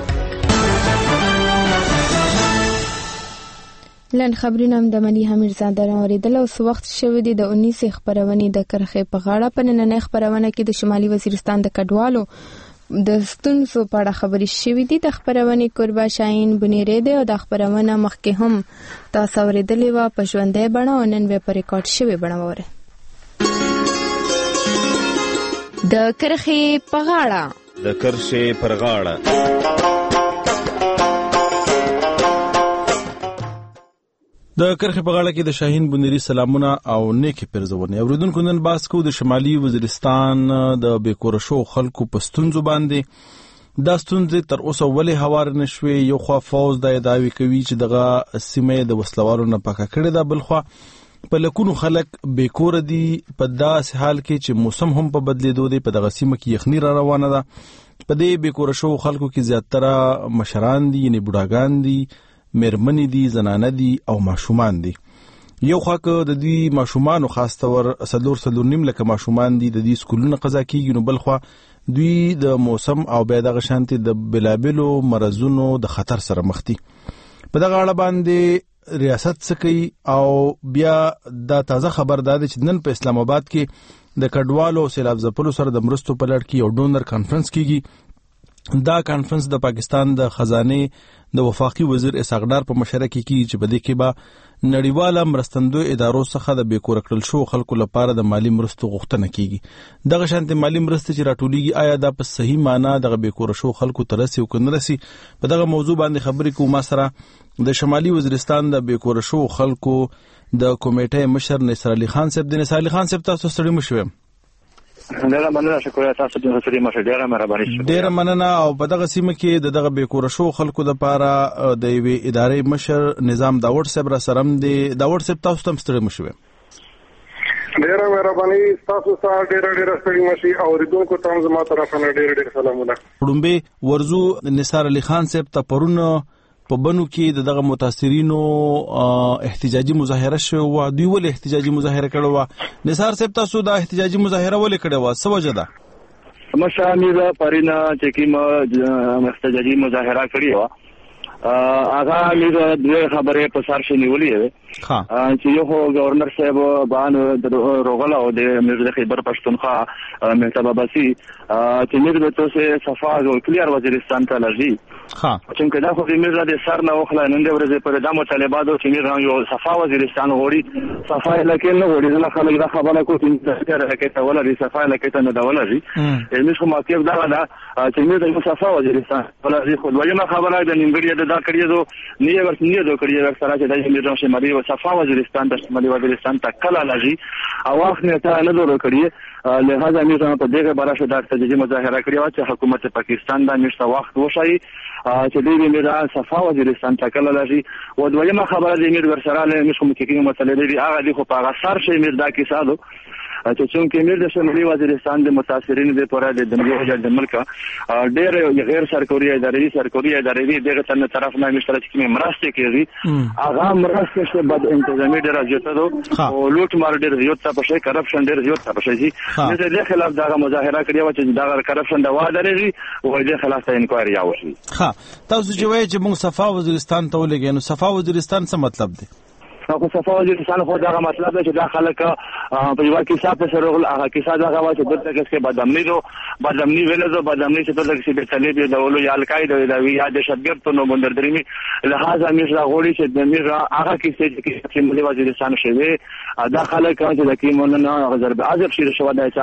لن خبرونه د ملیحه میرزاده اوریدل او وخت شوې دي. د 19 خبرونه د کرخې په غاړه په نننۍ خبرونه کې د شمالي وزیرستان د کډوالو د ستونزو په اړه خبرې شوې دي. د خبرونه قربا شاهین بنيره ده او د خبرونه مخکې هم تاسو اوریدلې و په ژوندۍ بڼه او نن به په ریکارډ شوې بڼه وره. د کرخې په غاړه د کرخې په غاړه کې د شاهین بنيري سلامونه او نیکی پرزونه. اوریدونکو نن باس کو د شمالي وزیرستان د بیکور شو خلکو په ستونزو باندې. دا ستونزې تر اوسه ولې هوار نشوي. یو خوا فوز د دعوی کوي چې دغه سیمه د وسلوارو نه پاکه کړې ده، بل خوا په لکونو خلک بیکور دي په داس حال کې چې موسم هم په بدلیدو دی. په دغه سیمه کې یخني را روانه ده. په دې بیکور شو خلکو کې زیاتره مشران دي، یعنی بوډاګان دي، مېرمنې دي، زنانه دي او ماشومان دي. یو خوا که د دې ماشومانو خاص تور 4.5 لکه ماشومان دي د دې سکولونو قضا کیږي، نو بل خوا دوی د موسم او بیا دغه شانتي د بلابلو مرزونو د خطر سره مخ دي. په دغه اړه باندې ریاست څه کوي او بیا دا تازه خبر ده چې نن په اسلام آباد کې د کډوالو سیلاب ځپلو سره د مرستو په لړ کې یو ډونر کانفرنس کیږي. دا کانفرنس د پاکستان د خزانه د وفاقي وزیر اسحاق ډار په مشرۍ کې کیږي چې په دې کې به نړیواله مرستندوی ادارو څخه د بیکور کړل شو خلکو لپاره د مالی مرستو غوښتنه کیږي. دغه شانتي مالی مرستې چې راټولېږي آیا دا په صحیح معنی دغه بیکور شو خلکو ترسي او کنه رسي. په دغه موضوع باندې خبرې کوم سره د شمالي وزیرستان د بیکور شو خلکو د کمیټې مشر نصر علي خان صاحب. د نصر علي خان صاحب تاسو ستړي مشوم. ډیره مننه، شکر تاسو د سړي مشه ډیره مهرباني. ډیره مننه. او په دغه سیمه کې دغه بیکور شو خلکو د لپاره د یوې ادارې مشر نظام داوود صاحب را سره دی. داوود صاحب تاسو تم ستړي مشوم. ډیره مهرباني، تاسو سره ډیره ستړي مشي او ریدونکو ته زما طرفه ډیره سلامونه. وړومبه ورزو نصر علي خان صاحب ته پرونه په بنو کې دغه متاثرینو احتجاجي مظاهره شو او دوی ول احتجاجي مظاهره کړو. نثار صاحب تاسو دا احتجاجي مظاهره ول کړو څه وجه ده؟ مشامیر پرینا چې کوم احتجاجي مظاهره کړی و هغه لږ د خبرې په سر شي نیولې چې یو گورنر صاحب باندې روغله او د میر خیبر پښتونخوا مرتبه بسی چې میر به تاسو صفا او کلیر وزیرستان ته لږی چې دا خو د میر د سر نه وخله نن د ورځې پر د مطالباتو چې میر یو صفا وزیرستان غوړي صفا لکه نه غوړي نه خلک دا خبره کوي چې راکې ته ولا د صفا لکه ته نه دا ولا شي موږ خو ماکیب دا چې میر د صفا وزیرستان ولا خو دویمه خبره د نیمګړی دا کړی دو نیه ورسنیه کړی ورسره چې د میر شمالي او صفا وزیرستان د شمالي وزیرستان ته کله لږی او وخت نه ته نه درو کړی لہذا موږ په دغه باره شو د تجربه مظاهره کړې و چې حکومت پاکستان دا مشته وخت وشي چې دوی میر صفا وزیرستان ته کله لږی او دویمه خبره د میر ورسره له موږ متکین مسلې دی هغه د خو په غسر شي میر دا کیسه دو چې څنګه میر د شمالي وزیرستان د متاثرین د پوره د دنیا د ملک ډېر غیر سرکاري ادارې دغه تن طرف نه مشترک کې مرسته کوي هغه مرسته چې بد انتظامی ډېر زیاته دو او لوټ مار ډېر زیات ته پښې کرپشن ډېر زیات ته پښې چې د خلاف دا مظاهره کړې و چې دا کرپشن د واده لري او د خلاف ته انکوایري راوشي تاسو چې وایي چې موږ صفا وزیرستان ته ولګو نو صفا وزیرستان څه مطلب دی خو صفا وزیرستان خو دا مطلب دی چې دا خلک په یو کې صاحب سره غل هغه کې ساده غوا چې دلته کې بدامنی ویلزو بدامنی چې دلته کې د طالب د ولو یا القاعده د وی د شبګر ته نو بندر درمي لہذا موږ راغوري چې د موږ هغه کې چې ملي وزیرستان شوی دا خلک چې د کیمون نه غزر به عزب شي شو د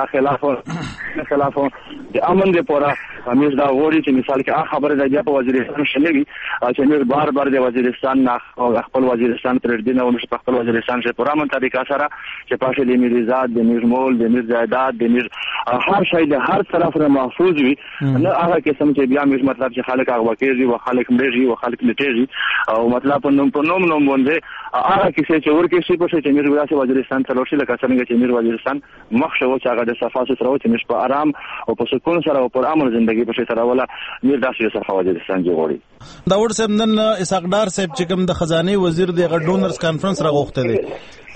خلاف د امن د پورا موږ دا غوري چې مثال کې خبره د وزیرستان شلوي چې موږ بار د وزیرستان نه خپل وزیرستان تر دې نه مش په خپل وزیرستان چې پرامن طریقه سره چې پاشه د میرزاد د میرمول د میر زیادات د میر هر شی د هر طرف نه محفوظ وي نه هغه قسم چې بیا مش مطلب چې خلک هغه وکړي او خلک مړي او خلک لټيږي او مطلب په نوم باندې هغه کیسه چې ورکه شي په چې میر وراسه وزیرستان ته لوشي لکه څنګه چې میر وزیرستان مخ شو چې هغه د صفا سترو چې مش په آرام او په سکون سره او پر امن ژوندۍ په سره ولا میر داسې صفا وزیرستان جوړي دا ور سم نن اسحاقدار صاحب چې کوم د خزانه وزیر د ډونرز کانفرنس راغوخته دي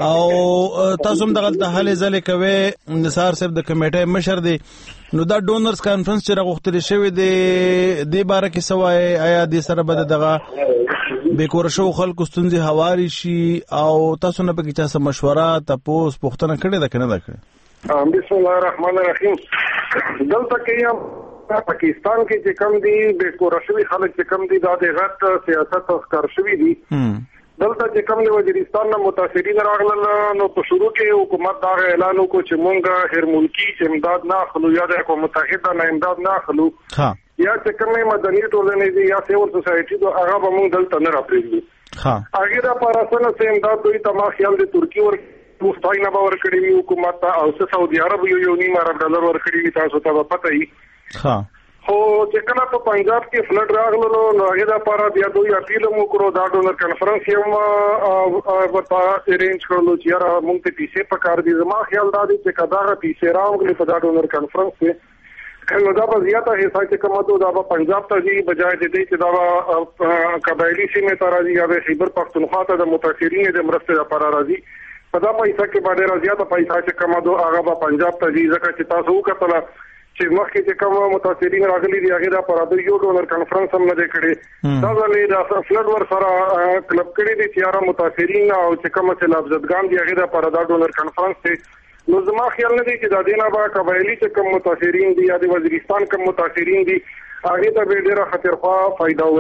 او تاسو هم دغه د حل ځلې کوي نثار صاحب د کمیټې مشر دی نو دا ډونرز کانفرنس چې راغوخته شوی دی د باره کې سوای آیا د سره بد دغه بیکور شو خلکو ستونزې هواري شي او تاسو نه پکې چا سم مشوره تاسو پوښتنه کړې ده کنه دا کړې بسم الله الرحمن الرحیم دلته کې پاکستان کې چې کم دي بیکور شوی خلک چې کم دي دا د غټ سیاست ښکار شوی دي دلته چې کوم د وزیرستان نه متاثرین راغلل نو په شروع کې حکومت دا اعلان وکړ چې مونږه هر ملکی امداد نه اخلو یا د حکومت متحده نه امداد نه اخلو یا چې کومه مدني ټولنې دي یا سیول سوسایټي دو هغه به مونږ دلته نه راپریږدو هغه دا پاراسنه سه امداد دوی تما خیال د ترکی ور مستای نه باور کړی حکومت او سعودي عرب یو نیم ارب ډالر ور کړی تاسو ته پته ای خو چې کله په پنجاب کې فلډ راغلو نو هغه د لپاره بیا دوی اپیل مو کړو دا ډونر کانفرنس یم ورته ارینج کړلو چې را مونږ ته پیسې پکار دي زما خیال دا دی چې کدا پیسې راوغلي په دا ډونر کانفرنس کې نو دا به زیاته حصہ چې کومه دا په پنجاب ته دی بجای دې چې دا قبایلی سیمه ته راځي یا د خیبر پختونخوا ته د متاثرین د مرسته لپاره راځي په دا پیسې کې باندې زیاته پیسې چې کومه هغه په پنجاب ته دی ځکه چې تاسو وکړه چې مخکې چې کوم متاثرین راغلي دي هغه د پرادو یو ډونر کانفرنس هم نه کړي دا ولې د فلډ ور سره کلب کړي دي چې را متاثرین او چې کوم څه لفظدګان دي هغه د پرادو ډونر کانفرنس ته نو زما خیال نه دی چې دا دینه با قبایلی چې کوم متاثرین دي یا د وزیرستان کوم متاثرین دي هغه ته به ډیره خطرخوا فائدہ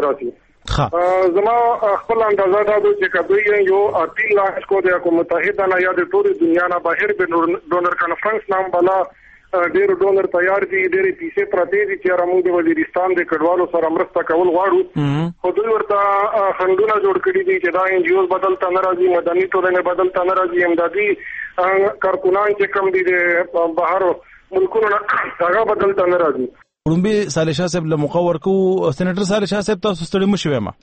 ورسي زما خپل اندازه دا دی چې کبه یو اپیل لاس کو د حکومت متحده نه یا د ټول دنیا نه بهر به ډونر کانفرنس نام بلا ډېر ډونر تیار دي ډېر پیسې پراته دي چې موږ د وزیرستان د کډوالو سره مرسته کول غواړو خو دوی ورته خندونه جوړ کړي دي چې دا انجیوز بدلته نه راځي مدني ټولنه بدلته نه راځي امدادي کارکونان چې کم دي د بهر ملکونو هغه بدلته نه راځي رومبي صالح شاه صاحب له مقور کو سېنیټر صالح شاه صاحب تاسو ستړي مشوي ما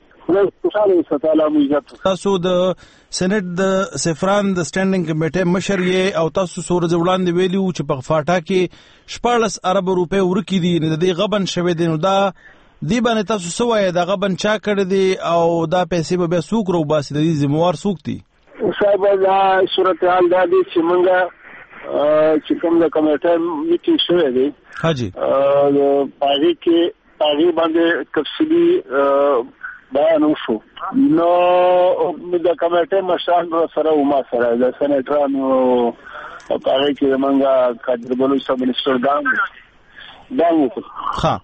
تاسو د سېنات د سفران د سټانډینګ کمیټې مشر یې او تاسو سورج وړاندې ویلو چې په فاټا کې 14 ارب روپے ورکې دي نه د غبن شوه دي نو دا دی باندې تاسو سوای دا غبن چا کړی دي او دا پیسې به سوق رو باسي د ذمہوار سوق دي صاحب دا صورتحال دا دي چې موږ چې کوم د کمیټې میټینګ شوه دي حاجی پاږي کې پاږي باندې تفصیلی بیان وشو نو د کمیټې مشران سره او ما سره د سېنیټرانو په هغه کې موږ قادر بلوچ سب منسٹر دا ها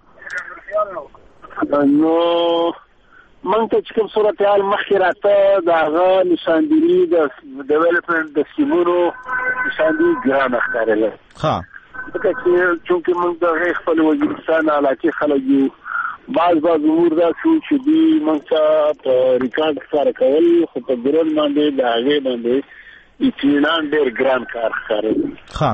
نو موږ ته چې کوم صورتحال مخکې راته د هغه نشاندهي د ډیولپمنټ د سیمونو نشاندهي ګرانه ښکارېده ځکه چې چونکې موږ د خپل وزیرستان علاقې خلک یو بعض امور داسې چې دوی موږ ته په ریکارډ ښکاره کول خو په ګرون باندې د هغې باندې اطمینان ډېر ګران کار ښکارېده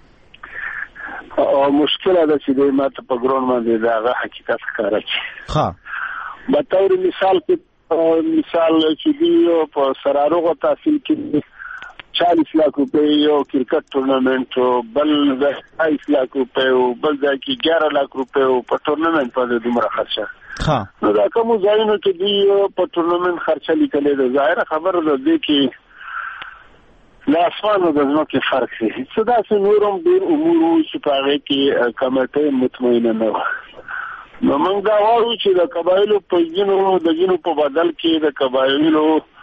او مشکله ده چې دوی ماته په ګرون باندې د هغه حقیقت ښکاره کړي بطور مثال چې دی په سراروغه تحصیل کې 40 लाख रुपए یو کرکټ ټورنمنټ بل 22 लाख रुपए او بل ځکه 11 लाख रुपए په ټورنمنټ په دومره خرچه نو دا کوم ځایونو کې دی په ټورنمنټ خرچه لیکلې ده ظاهر خبره ده کې لاسوانو د ځمکې فرق دی صدا سه نورم ډیر امور چې په هغه کې کمیټه مطمئنه نه و نو موږ دا وایو چې د قبایلو په جنو په بدل کې د قبایلو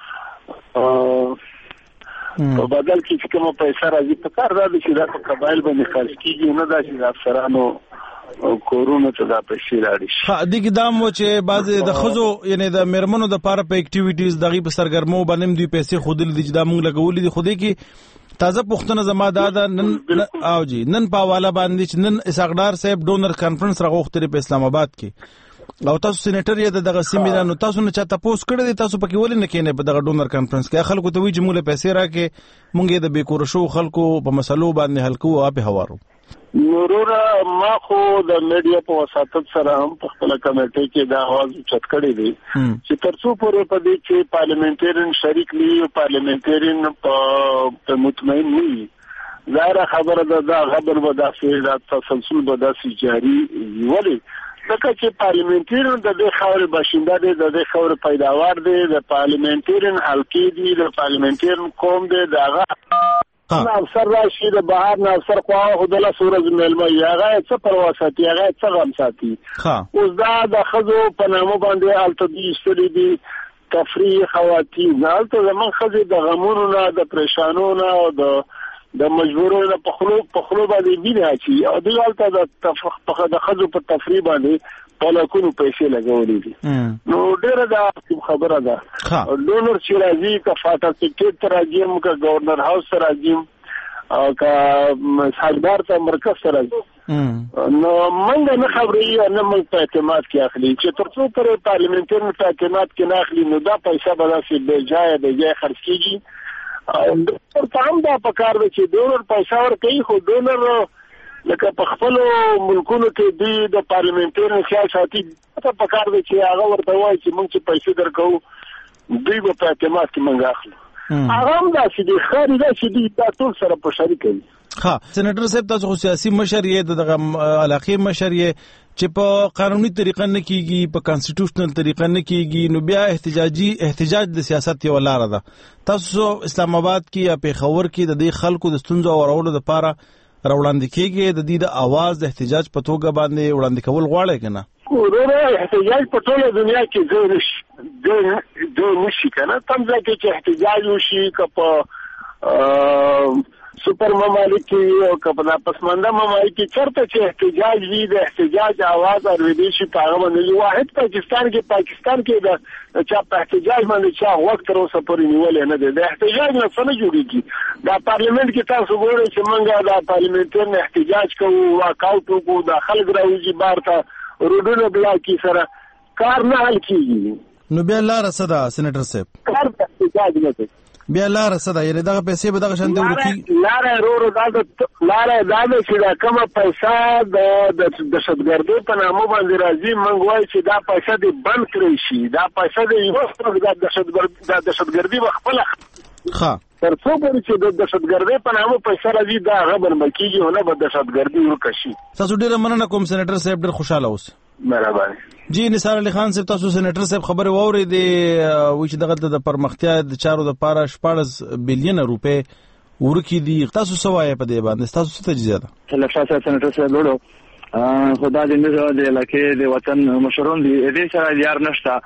په بدل کې چې کومه پیسې راځي په کار دا چې دا په قبایل باندې خرج کیږي نه دا چې د افسرانو کورونو ته دا پیسې راځي ها دغه دام و چې بعض د خزو یعنی د مرمنو د پاره په اکټیویټیز دغه په سرګرمو باندې دوی پیسې خودل دي چې دا موږ لګولې دي خوده کې تازه پښتنه زما دا نن او جی نن په حواله باندې چې نن اسحاقدار صاحب ډونر کانفرنس راغوښتره په اسلام آباد کې او تاسو سېنیټر یې دغه سیمینار تاسو نه چاته پوسټ کړی دي تاسو پکې ولې نه کینې په دغه ډونر کانفرنس کې خلکو ته وی چې موږ پیسې راکې مونږ د بیکور شو خلکو په مسلو باندې حلقو او په هوارو نورورا ما خو د میډیا په وساتت سره هم په خپل کمیټې کې دا आवाज چت کړی دی چې ترڅو پورې په دې چې پارلیمنټریان شریک وي او پارلیمنټریان په مطمئن وي ظاهر خبره ده دا خبر به داسې تسلسل به داسې جاری وي ځکه چې پارلیمنټریان د دې خاور باشنده دي د دې خاور پیداوار دي د پارلیمنټریان حلقې دي د پارلیمنټریان قوم دي دغه افسر راشي د بهر نه افسر خو خدله سورج ملما یاغه څه پرواساتي هغه څه غم ساتي اوس دا د خزو په نامو باندې التدی استری دي تفریح خواتین البته زمون خزو د غمونو نه د پریشانونو او د مجبورونو په خلو باندې بینه چی او دغه د خزو په تفریح باندې په لکونو پیسې لګولې دي نو ډیره دا خبره ده ډونر چې راځي کا فاټا سټیټ راځي کا گورنر هاوس راځي او کا سالدار ته مرکز راځي نو موږ نه خبرې نه موږ په اعتماد کې اخلي چې ترڅو پر پارلیمنټین په اعتماد کې نه اخلي نو دا پیسې به داسې بې ځای خرج کیږي او تام دا پکار دی چې ډونر پیسې ورکوي خو ډونر لکه په خپل ملکونو کې دی د پارلیمنټری سیاسي ته پکار دی چې هغه ورته وایي چې موږ چې پیسې درکو دوی په اعتماد کې موږ اخلو هغه هم دا چې د خاري دا چې دی ټول سره په شریک دي ها سېنیټر صاحب تاسو سیاسي مشر یې دغه علاقې مشر یې چې په قانوني طریقه نه کیږي په کانسټیټیوشنل طریقه نه کیږي نو بیا احتجاج د سیاست یو لار ده تاسو اسلام آباد کې یا پیښور کې د دې خلکو د ستونزو اورولو لپاره راوړاندې کېږي د دې د आवाज د احتجاج په توګه باندې وړاندې کول غواړي کنه ورته احتجاج په ټوله دنیا کې ځای نشي کنه تم ځکه چې احتجاج وشي په سپر ممالک کې او کپنا پسمانده ممالک کې چرته چې احتجاج وی د احتجاج आवाज او ودیشي پیغام نه واحد پاکستان کې د چا په احتجاج باندې چا وخت تر اوسه پورې نیول نه دی د احتجاج نه څه نه جوړیږي دا پارلیمنت کې تاسو ګورئ چې موږ د پارلیمنټر نه احتجاج کوو واکاوټ وکړو د خلک راوځي بار ته روډونه بلا کې سره کار نه حل کیږي نو بیا لار صدا سېنیټر صاحب کار د احتجاج نه بیا لار صدا یعنی دغه پیسې به دغه شان دی ورکی لار ورو دا چې دا کومه پیسې د دهشتګردۍ په نامه باندې راځي موږ وایو چې دا پیسې دې بند کړی شي دا پیسې دې یو د دهشتګردۍ خپل تر څو پورې چې د دهشتګردۍ په نامه پیسې راځي دا غبر مکیږي او نه به دهشتګردۍ ورکشي تاسو ډیره مننه کوم سېنیټر صاحب ډیر خوشاله اوس مهرباني جی نثار علي خان صاحب تاسو سېنیټر صاحب خبره ووري دي چې دغه د پرمختیا د چارو د پاره 14 بلین روپے ورکی دي تاسو سوای په دې باندې تاسو څه تجزیه ده لکه سېنیټر صاحب ورو خدای دې د علاقې د وطن مشرون دي دې سره یار نشته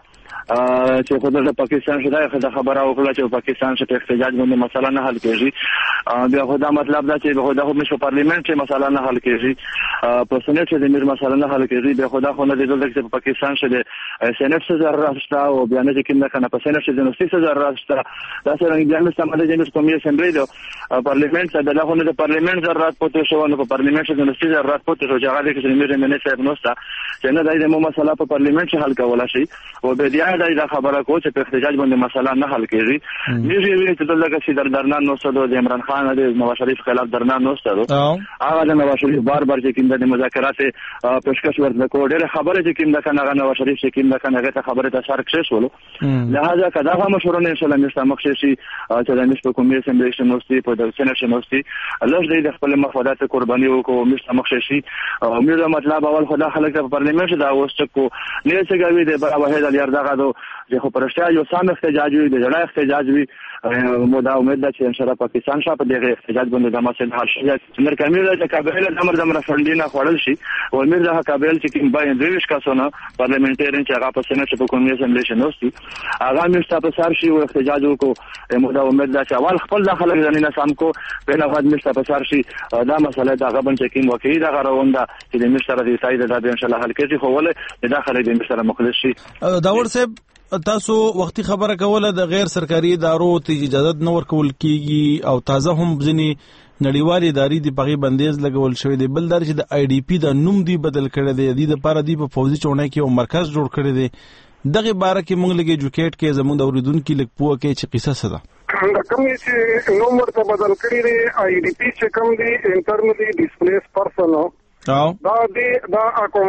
چې خو د پاکستان شته خبره وکړه چې پاکستان شته احتجاج باندې مسله نه حل کیږي بیا خو دا مطلب دا چې خو دا په پارلیمنت کې مسله نه حل کیږي په سنت کې د میر مسله نه حل کیږي بیا خو دا خو نه دی چې په پاکستان شته سنت څخه راځي او بیا نه کې نه کنه په سنت کې د نوستي څخه راځي دا سره بیا نه سماده جنس کومې اسمبلی د پارلیمنت څخه د خو نه د پارلیمنت ضرورت پته شو نو په پارلیمنت کې د نوستي ضرورت پته شو چې هغه کې چې میر منه صاحب نوستا چې نه دای د مو مسله په پارلیمنت کې حل کولای شي او بیا دا خبره کو چې په احتجاج باندې مسله نه حل کیږي نیږي ویني چې دلته چې درنان نو ستو د عمران خان د نواز شریف خلاف درنان نو ستو هغه د نواز شریف بار چې کیند د مذاکرات پیشکش ورته کو ډېر خبره چې کیند کنه نواز شریف چې کیند کنه هغه خبره ته سر کښې شول لہذا کدا هم مشورونه ان شاء الله مشته مخشي چې د نش په کومې سمبلیشن نوستي په د سنټ نوستي الله دې خپل مفادات قرباني وکړو مشته مخشي او موږ مطلب اول خدا خلک په پارلیمنت دا وسته کو نه څنګه وي د واحد الیار دغه چې خو پرشتیا یو سم احتجاج وي د جړه احتجاج وي مو دا امید ده چې ان شاء الله پاکستان شاپ دغه احتجاج باندې د مسل حل شي چې کمیل د کابل د امر د مرفلډینا خوړل شي او امیر د کابل چې کوم باندې دویش کاسونه پارلیمنټرین چې هغه په سنت په کومې اسمبلی نوستي هغه مشته په سر شي او احتجاج وکړو مو دا امید ده چې اول خپل داخله ځنینه سم کو په نه بعد مشته په سر شي دا مسله دا غبن چې کوم وکړي دا غوونده چې د مشته د ساید د ان شاء الله حل کړي خو ولې د داخله د مشته مخلص شي داور صاحب تاسو وختي خبره کوله د غیر سرکاري ادارو ته اجازه نه ورکول کیږي او تازه هم ځنی نړیوال ادارې د پغي بندیز لګول شوی دی بل در چې د آی ډی پی د نوم دی بدل کړی دی د لپاره دی په فوزي چونه کې او مرکز جوړ کړی دی دغه باره کې موږ لګي ایجوکیټ کې زموږ د اوریدونکو لګ پوه کې چې قصه څه ده د کوم چې نوم ورته بدل کړی دی آی ډی پی چې کوم دی انټرنلی ډیسپلیس پرسن دا اقوام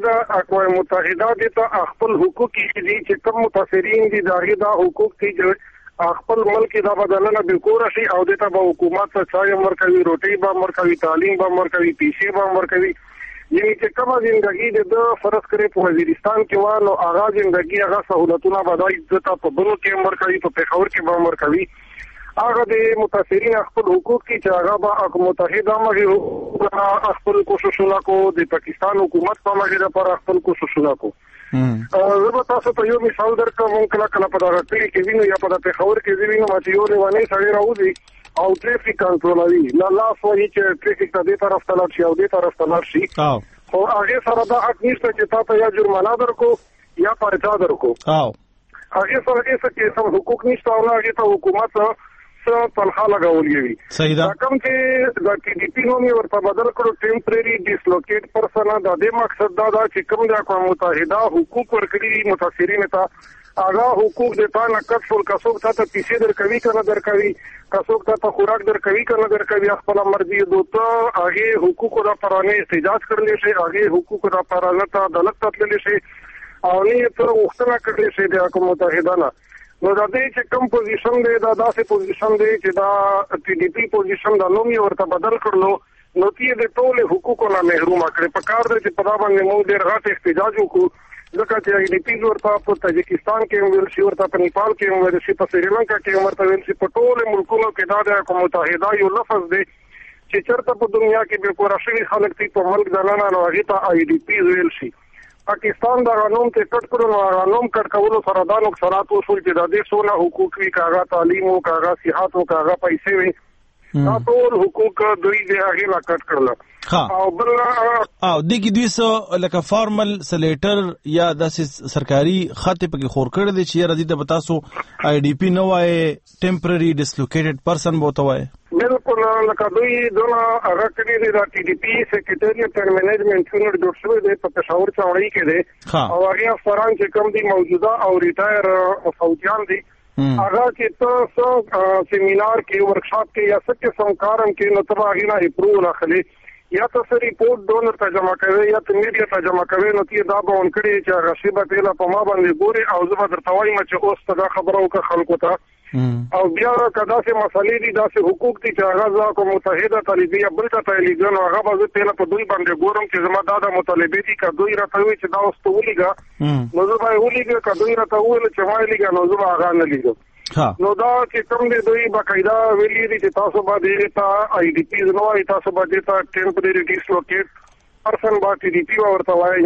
متحده دي ته خپل حقوق دي چې کوم متاثرین دي دا حقوق دي چې خپل ملک دا بدلنه بالکل شي او دته به حکومت څخه چای مرکوي روټي به مرکوي تعلیم به مرکوي پیسې به مرکوي یعنی چې کومه ژوندۍ د فرض کړي په وزیرستان کې وانه هغه ژوندۍ هغه سہولتونه به د عزت په بنو کې مرکوي په پیښور کې به مرکوي هغه د متاثرین خپل حقوق کې چې هغه به اقوام متحده مغه خپل کوششونه کو د پاکستان حکومت په مغه لپاره خپل کوششونه کو زه تاسو ته یو مثال درکوم کله په دغه کې وینو یا په پیښور کې وینو چې یو رواني سړی راوځي او ټریفیک کنټرولوي لا فوري چې ټریفیک ته د طرف ته لاړ شي او د طرف ته لاړ شي او هغه سره دا حق نشته چې تاسو یا جرمانه درکو یا پرچا درکو هغه سره کې سم حقوق نشته او هغه ته حکومت تنخوا لګولې صحیح ده کوم چې د ټي ډي پی نوم ورته بدل کړو ټیمپرری ډیسلوکیټ پرسن دا د مقصد دا چې کوم د اقوام متحده حقوق ورکړي متاثرین ته هغه حقوق د تا نه کټ شول کڅوک ته پیسې درکوي کنه درکوي کڅوک ته خوراک درکوي کنه درکوي خپل مرضی دوته هغه حقوق د پرانه احتجاج کړل شي هغه حقوق د پرانه ته عدالت ته تللی شي او نه تر وختونه کړل شي د اقوام متحده نه نو دا دې چې کوم پوزیشن دی دا داسې پوزیشن دی چې دا ټي ډي پی پوزیشن دا نوم یې ورته بدل کړلو نو چې د ټول حقوقو نه محروم کړي په کار دی چې په دا باندې موږ ډېر غټ احتجاج وکړو ځکه چې ټي ډي پی ورته په تاجکستان کې ویل شي ورته په نیپال کې ویل شي په سریلانکا کې ورته ویل شي په ټول ملکونو کې دا د اقوام متحده یو لفظ دی چې چرته په دنیا کې به کور شوی خلک تی په ملک دلانه نو هغه ته آی ډي پی ویل شي پاکستان دا قانون ته کټ کړو نو قانون کټ کولو سره دا نقصانات وصول چې د دې څونه حقوق وی کاغه تعلیم او کاغه صحت او کاغه پیسې وی دا ټول حقوق دوی د هغه لا کټ کړل او بل او دغه دوی سو لکه فارمل سلیټر یا د سرکاري خط په کې خور کړی دی چې راځي د بتاسو آی ډي پی نو وای ټیمپرری ډیسلوکیټډ پرسن بوته وای بالکل لکه دوی دونه هغه کړي دي د ټي ډي پی سیکریټریټ اند منیجمنت یونټ جوړ شوی دی په پېښور چاوړی کې دی او هغه افسران چې کوم دي موجوده او ریټایر فوجیان دي هغه چې تاسو سیمینار کې ورکشاپ کې یا څه قسم کارم کې نو تبا هغه نه اپروول اخلي یا تاسو ریپورت ډونر ته جمع کوي یا میډیا ته جمع کوي نو چې دا به ونکړي چې هغه شی به پیله په ما باندې ګوري او زه به درته وایم چې اوس ته دا خبره وکړه خلکو ته او بیا کدا سه مسلې دي دا سه حقوق دي چې هغه ځکه متحده طالبیه بل ته تایلیدل هغه به پیله په دوی باندې ګورم چې زما دا د مطالبه دي کدوې راته وي چې دا اوس ته ولېګا نو زه به ولېګا کدوې راته ویل چې ما لېګا نو زه به هغه نه لېګم نو دا چې کوم دي دوی باقاعده ویلي دي چې تاسو باندې ته آی ډي پی نو تاسو باندې ته ټیمپرری ډیسلوکیټ پرسن باندې ډي پی ورته وایي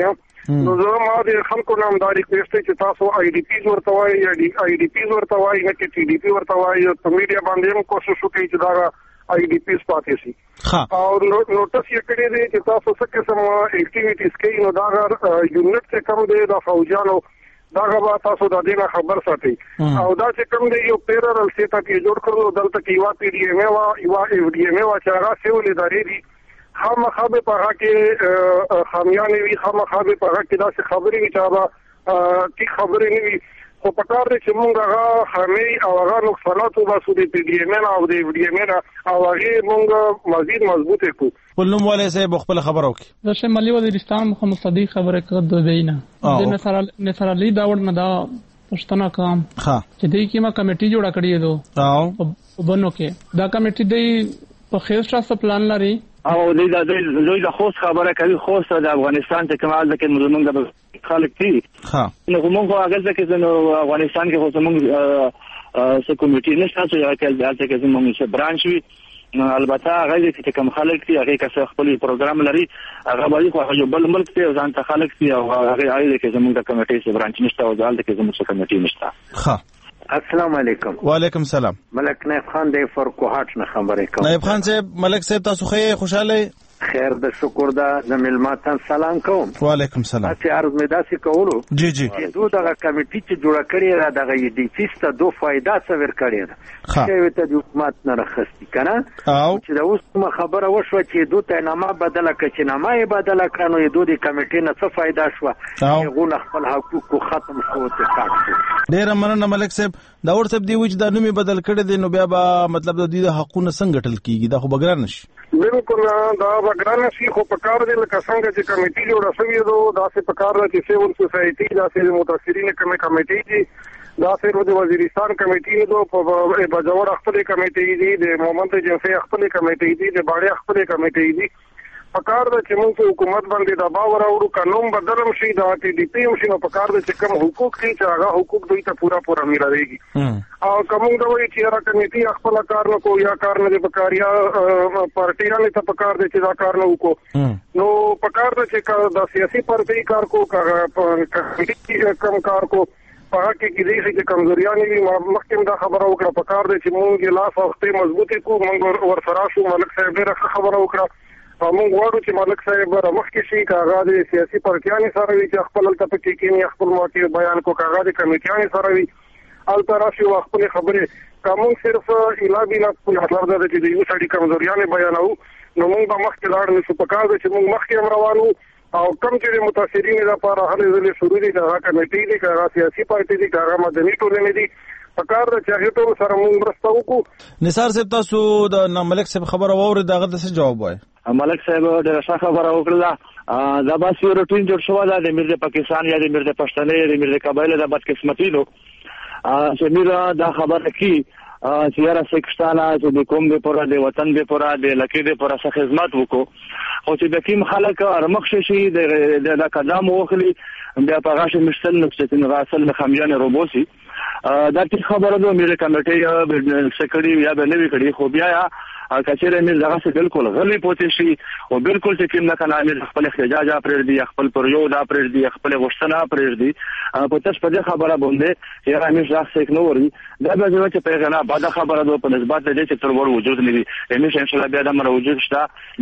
نو زه ما د خلکو نامداري کوي چې تاسو آی ډي پی ورته وایي یا آی ډي پی ورته وایي نه چې ټي ډي پی ورته وایي په میډیا باندې هم کوشش وکړي چې دا آی ډي پی پاتې شي او نوټس یې کړی دی چې تاسو څه قسم اکټیویټیز کوي نو دا یونټ څخه کم دی د فوجانو دا غوا تاسو د دې نه خبر ساتي او دا چې کوم دی یو پیرل سیټ اپ جوړ کړو دلته کې یو پی ډي ایم او یو اف ډي ایم او چې هغه سیول ادارې دي خامخابه په هغه کې خامیانې وي خامخابه په هغه کې دا څه خبرې وي چې هغه کی خبرې نه وي خو په کار دي چې موږ هغه خامي او هغه نقصانات وباسو د پی ډي ایم او د اف ډي ایم او هغه موږ مزید مضبوط کړو ولنم والے صاحب خپل خبرو کې د شمالي وزیرستان محمد صدیق خبره کړ د دینه د نصر علي داوود نه دا پښتنه کام چې دې کې ما کمیټي جوړه کړې ده بنو کې دا کمیټي د په خېسټا څه پلان لري او دوی د خوست خبره کوي خوست د افغانستان ته کمال د کې موږ د خلک دي نو موږ هغه ځکه چې افغانستان کې خو موږ څه کمیټي نشته چې هغه کې موږ برانچ وي البته هغه چې کوم خلک دي هغه کس خپل پروګرام لري هغه باندې خو یو بل ملک ته ځان ته خلک دي او هغه هغه کې زموږ د کمیټې څخه برانچ نشته او ځل کې زموږ کمیټې نشته السلام علیکم وعلیکم السلام ملک نایب خان د فرقوهات نه خبرې کوم نایب خان صاحب ملک صاحب تاسو خې خوشاله خیر د شکر د ملماتن سلام کوم وعلیکم السلام چې عرض مې داسې کولو جی چې دوی دغه کمیټې چې جوړه کړې ده دغه ډي پی ست دو فائدہ څور کړې ده چې ته د حکومت نه راخستي کنه او چې دا اوس خبره وشو چې دوی ته نامه بدله کړي چې نامه یې بدله کړي نو دوی د کمیټې نه څه فائدہ شو غو خپل حقوق ختم شو ته کاټ ډیر مننه ملک صاحب دا ور صاحب دی وچ د نومي بدل کړي دي نو بیا به مطلب د دې حقوقونه څنګه ټل کیږي دا خو بګران نشي بالکل دا وګرانه شي خو په کار دی لکه څنګه چې کمیټي جوړه شوې ده دا څه په کار ده چې سیول سوسایټي دا څه متاثرین کمیټي دي دا څه د وزیرستان کمیټي ده په بجوړ خپل کمیټي دي د مومنت جنسي خپل کمیټي دي د باړې خپل کمیټي دي په کار ده چې موږ حکومت باندې د باور اورو قانون بدلم شي دا ټي ډي پی شي نو په کار ده چې کوم حقوق دي چې هغه حقوق دوی ته پورا میراويږي او کوم دا وایي چې را کمیټي خپل کار نه کوي یا کار نه په کاریا پارټیانو ته په کار ده چې دا کار نه وکړو نو په کار ده چې د سیاسي پارټي کار کو کمیټي کم کار کو په هغه کې دې چې کمزوریاں وي مخکې دا خبره وکړه په کار ده چې موږ لاس وخت مضبوطی کو موږ ورسره شو ملک صاحب ډېر خبره وکړه موږ غواړو چې ملک صاحب مخکې شي کاغذ د سیاسي پارټیانو سره وي چې خپل ته پکې کې خپل موقع بیان کو کاغذ د کمیټیانو سره وي التراشي خپل خبره کوم صرف علاوه نه خپل مطلب دا چې د یو سړي کمزوریاں بیانو نو موږ به مخکې لاړ نشو په کار چې موږ مخکې روانو او کوم چې متاثرین لپاره هلې ځلې شروع دي دا کمیټې دي کاغذ سیاسي پارټي دي کاغذ مدني ټولنې دي پکار د چاغې ټول سره موږ مرسته وکړو نثار صاحب تاسو د ملک صاحب خبر اورئ دغه د څه جواب وای ملک صاحب ډېر ښه خبره وکړه دا بس یو روټین جوړ شو دا د میر د پاکستان یا د میر د پښتنې یا د میر د قبایل د بدقسمتي نو چې میر دا خبره کی چې یاره سکشتانه چې د کوم د پوره د وطن د پوره د لکې د پوره څخه خدمت وکړو او چې د کوم خلک ارمخ شي د قدم وخلی بیا په غاښ مشتل نقصتین راسل خمیان روبوسی دا ټیک خبره ده مې کمیټې سکړی یا به نوی کړی خو بیا کچېره مې دغه څه بالکل غلې پوتې شي او بالکل چې کوم نه کنه مې خپل احتجاج پرېږ دی خپل پریو دا پرېږ دی خپل غوښتنه پرېږ دی په تاسو په دې خبره باندې یاره مې ځخ څه نه وري دا به چې پیغام بعد خبره ده په نسبت دې چې تر ور وجود نه وي مې ان شاء الله بیا د مر وجود شته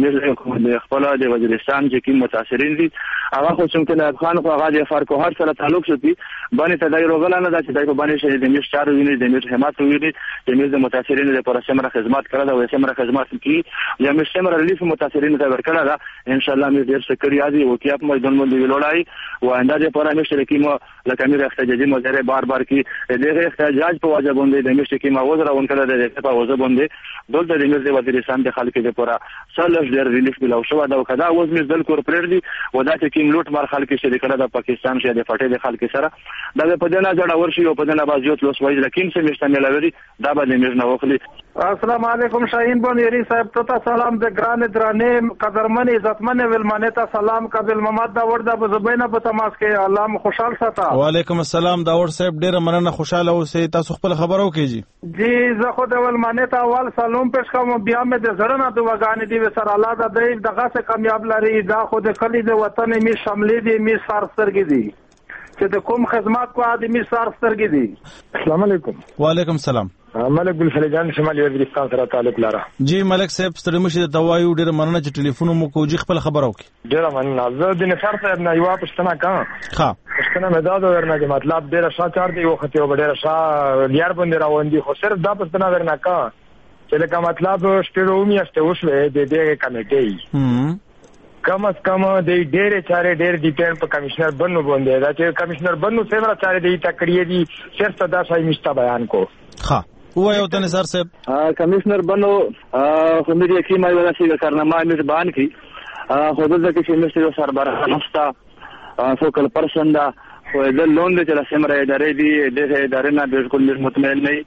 مې خپل د وزیرستان چې کوم متاثرین دي هغه خو څنګه نایب خان خو هغه د فرقوهات سره تعلق شتي باندې تدای روغلا نه دا چې دای په باندې شه د مې چارو ویني د مې همت ویني د مې د متاثرین لپاره سمره خدمت کړه دا سمره خدمت کی یا مې سمره ریلیف متاثرین ته ورکړه دا ان شاء الله مې ډیر شکریا دي او کې په میدان باندې ویلوړای و اندازې پر مې شریکی مو لکه مې احتجاجي مظاهره بار کی دغه احتجاج په وجه باندې د مې شریکی ما وزره ونکړه د په وجه باندې دلته د مې د وزیرستان د خلکو لپاره سلش ډیر ریلیف بلو شو دا کدا اوس مې دل کور پرېږ دي و دا چې کیم لوټ مار خلک شریکه د پاکستان شه د فټې د خلکو سره دا په دنه جوړ ورشي او په دنه بازیوت لوس وایي لکه څه مشتمل لري دا به مې نه وخلی السلام علیکم شاهین باندې یری صاحب ته سلام د ګران درانه قدرمن عزتمن ولمنه ته سلام قبل محمد داور د زبینه په تماس کې الله خوشحال ساته. وعلیکم السلام داور صاحب ډیر مننه خوشاله اوسئ. تاسو خپل خبرو کیږي جی زه خو د ولمنه ته اول سلام پېښ کوم بیا مې د زړه د وګانې دی سره الله د دې دغه څخه کامیاب لري. دا خو د کلی د وطن می شاملې دي می سارسترګي دي چې د کوم خدمات کو ادمي سارسترګي دي. السلام علیکم. وعلیکم السلام. ملک ګل فریجان شمالي وزیرستان سره تعلق لري. جی ملک صاحب ستړي مشه د توایو ډیر مننه چې ټلیفون مو کوجی خپل خبرو کې. ډیر مننه. زه د نفر صاحب نه یو پښتنه کړم. ها پښتنه مې دا ورنه چې مطلب ډیر شاچار دی وخت یو ډیر شا یار باندې راوون دي خو صرف دا پښتنه ورنه کا چې لکه مطلب شپږ میاشتې وشوه د دې کمیټې کم از کم د ډېر چارې ډېر ډیپینډ په کمشنر بنو باندې دا چې کمشنر بنو څومره چارې دی تکړه دي صرف دا شای مشته بیان کو. ها وایو ته نثار صاحب کمشنر بنو خو مې کې ما ولا شي کارنامه مې بیان کړی خو دغه کې چې مې سربراہ نشتا فوکل پرسن دا خو د لون د چې سمره ادارې دي د ادارې نه بالکل مطمئن نه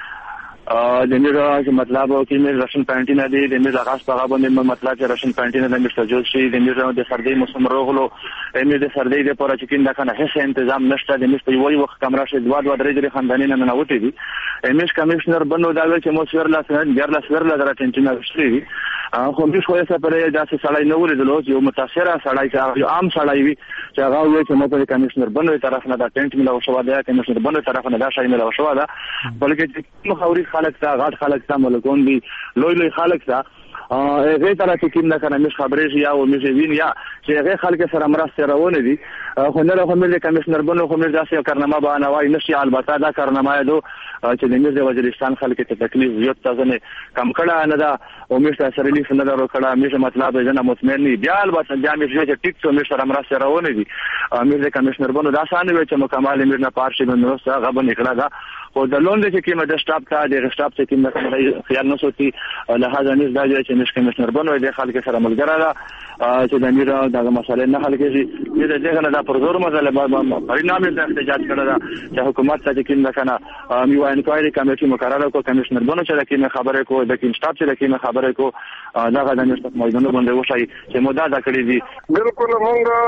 د میرا چې مطلب او کې مې راشن پانټینا دي د میرا غاښ په باندې مطلب چې راشن پانټینا د مشته جوړ شي د میرا د سردی موسم روغلو مې د سردی د پوره چې کیندا کنه هیڅ تنظیم نشته د مشته یو وخت کمره شي دوه درې خاندانی نه نوټي دي مش کمشنر بنو دا چې مو سور لا سن ګر لا سور لا درټنټینا وشري خو مش خو یې سپاره داسې سړی نه ولیدلو یو متاثره سړی چې یو عام سړی وي چې هغه وایي چې مو کمشنر بنو طرف نه دا ټنټ ملو شو دا کمشنر بنو طرف نه دا شای ملو شو دا بلکې چې خوري خلک تا غاټ خلک تا ملکون دي لوی خلک تا هغه طرف کې کیم نه کنه مش خبرې یا او مش وین یا چې هغه خلک سره مرسته راونه دي خو نه له کومه کمشنر بنو خو مې داسې کارنامه باندې وای نشي البته دا کارنامه دو چې د میرزا وزیرستان خلک ته تکلیف زیات تاسو کم کړه نه دا او مې سره لیف نه درو کړه مې مطلب نه مطمئن نه بیا البته جامې چې ټیک څو مې سره مرسته راونه دي مې کمشنر بنو دا سانه وي چې مکمل مې نه پارشي بنو سره غو نکړه دا او د لوند چې کیمه د سټاپ ته د سټاپ چې کیمه خیال نه سوتي لهدا نه دا چې مش کمشنر بنو د خلک سره ملګری دا چې د میرا دغه مسالې نه حل کیږي د دغه نه دا پر زور مسله پرینامه د احتجاج کړه دا چې حکومت ته کیمه کنه میو انکوایری کمیټه مقرره کو کمشنر بنو چې کیمه خبره کو د کیم سټاپ چې کیمه خبره کو دغه د نشته موضوع باندې وشي چې مودا دا کړی دي. بالکل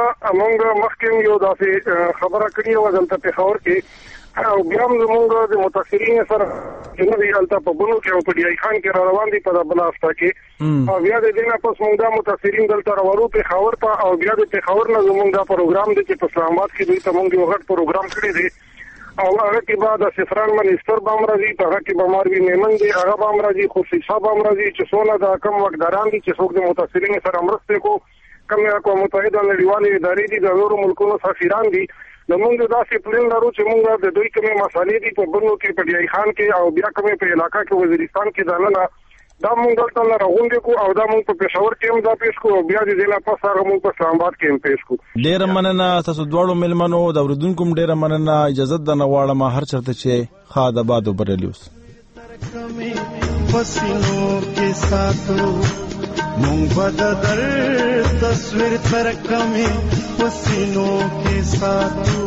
مونږ مخکې یو داسې خبره کړې و دلته په خبر کې او بیا موږ د متاثرین سره چې نو دی الته په بونو کې او په ډی خان کې روان دي په بل افتا کې او بیا د دینه پس موږ د متاثرین دلته ورو په خبر ته او بیا د خبر نه موږ دا پروګرام دی چې په اسلام آباد کې دوی ته موږ یو غټ پروګرام کړی دی او هغه کې بعد سفران منیستر بام راځي په هغه کې بماروي میمن دی هغه بام راځي خصوصي صاحب بام راځي چې څونه دا کم وګداران دي چې څوک د متاثرین سره مرسته کو کومه اقوام متحده نړیوالې ادارې دي د نورو ملکونو سفیران دي د موږ داسې پلان لرو چې موږ د دوی کومه مسالې دي په بنو کې په ډی خان کې او بیا کومه په علاقہ کې وزیرستان کې دانه دا موږ دلته نه راغونډې کو او دا موږ په پېښور کې هم دا پیښ کو بیا د دې نه پس هغه موږ په اسلام آباد کې هم پیښ کو. ډېر مننه تاسو دواړو ملمنو د اوریدونکو ډېر مننه اجازه د نواړه هر چرته چې خاد آباد وبرلیوس پسینو کې ساتو مونږ بدر تصویر ترکمه پسینو کې ساتو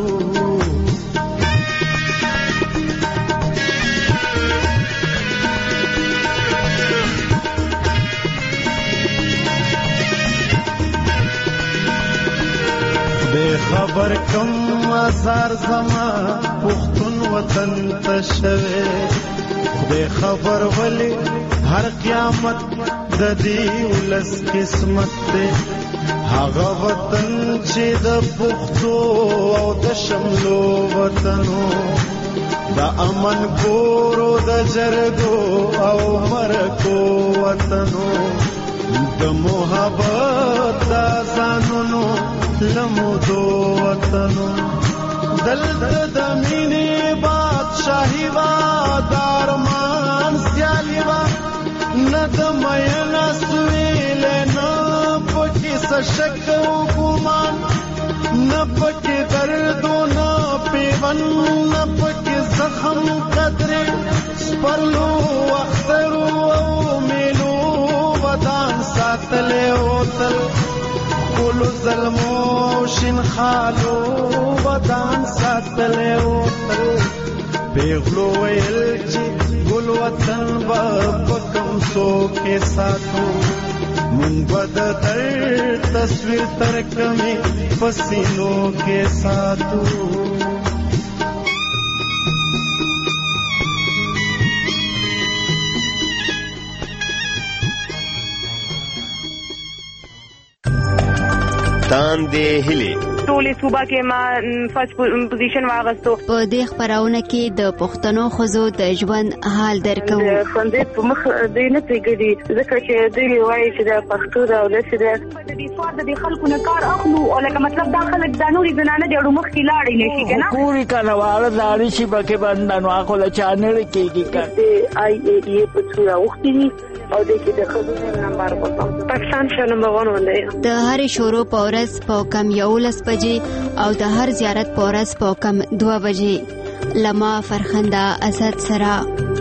بے خبر کم آزار زما پختون وطن تشوه بے خبر ولی هر قیامت د دې ولس قسمت ده هغه وطن چې د پختو او د شملو وطنو د امن کورو د جرګو او مرکو وطنو د محبت د ځانونو لمودو وطنو دلته د مینې بادشاهي وا دارمان سیالي وا نه د مینا سویل نه پکې سشک او ګمان نه پکې درد نه پیون نه پکې زخم قدرې سپرلو اخترو او میلو ودان ساتلې او تل کولو ظلمو شین خالو ودان ساتلې او تل پیغلو ویل چې ټول وطن با پکم سو کې ساتو مونږ د درد تصویر تر کمې پسینو کې ساتو تاندې هلي ټولې صوبه کې ما فرست پوزیشن واغستو. په دې خبرونه کې د پښتنو ښځو د ژوند حال درکو. خوندې په مخ دې نه پیګدي ځکه چې دوی وایي چې د پښتو د ولس د دې سواد د خلکو نه کار اخلو او لکه مطلب دا خلک د نوري زنانه د اړو مخ کې لاړې نشي کنه پوری کنهواره داري شي پکې باندې نو اخو له چانل کېږي کړه آی ای په څورا وختي او د کې د خبرو نمبر وته پاکستان شو نمبر 1 ولې د هر شورو په ورځ په کم 11 بجې او د هر زیارت په ورځ په کم 2 بجې لما فرخنده اسد سرا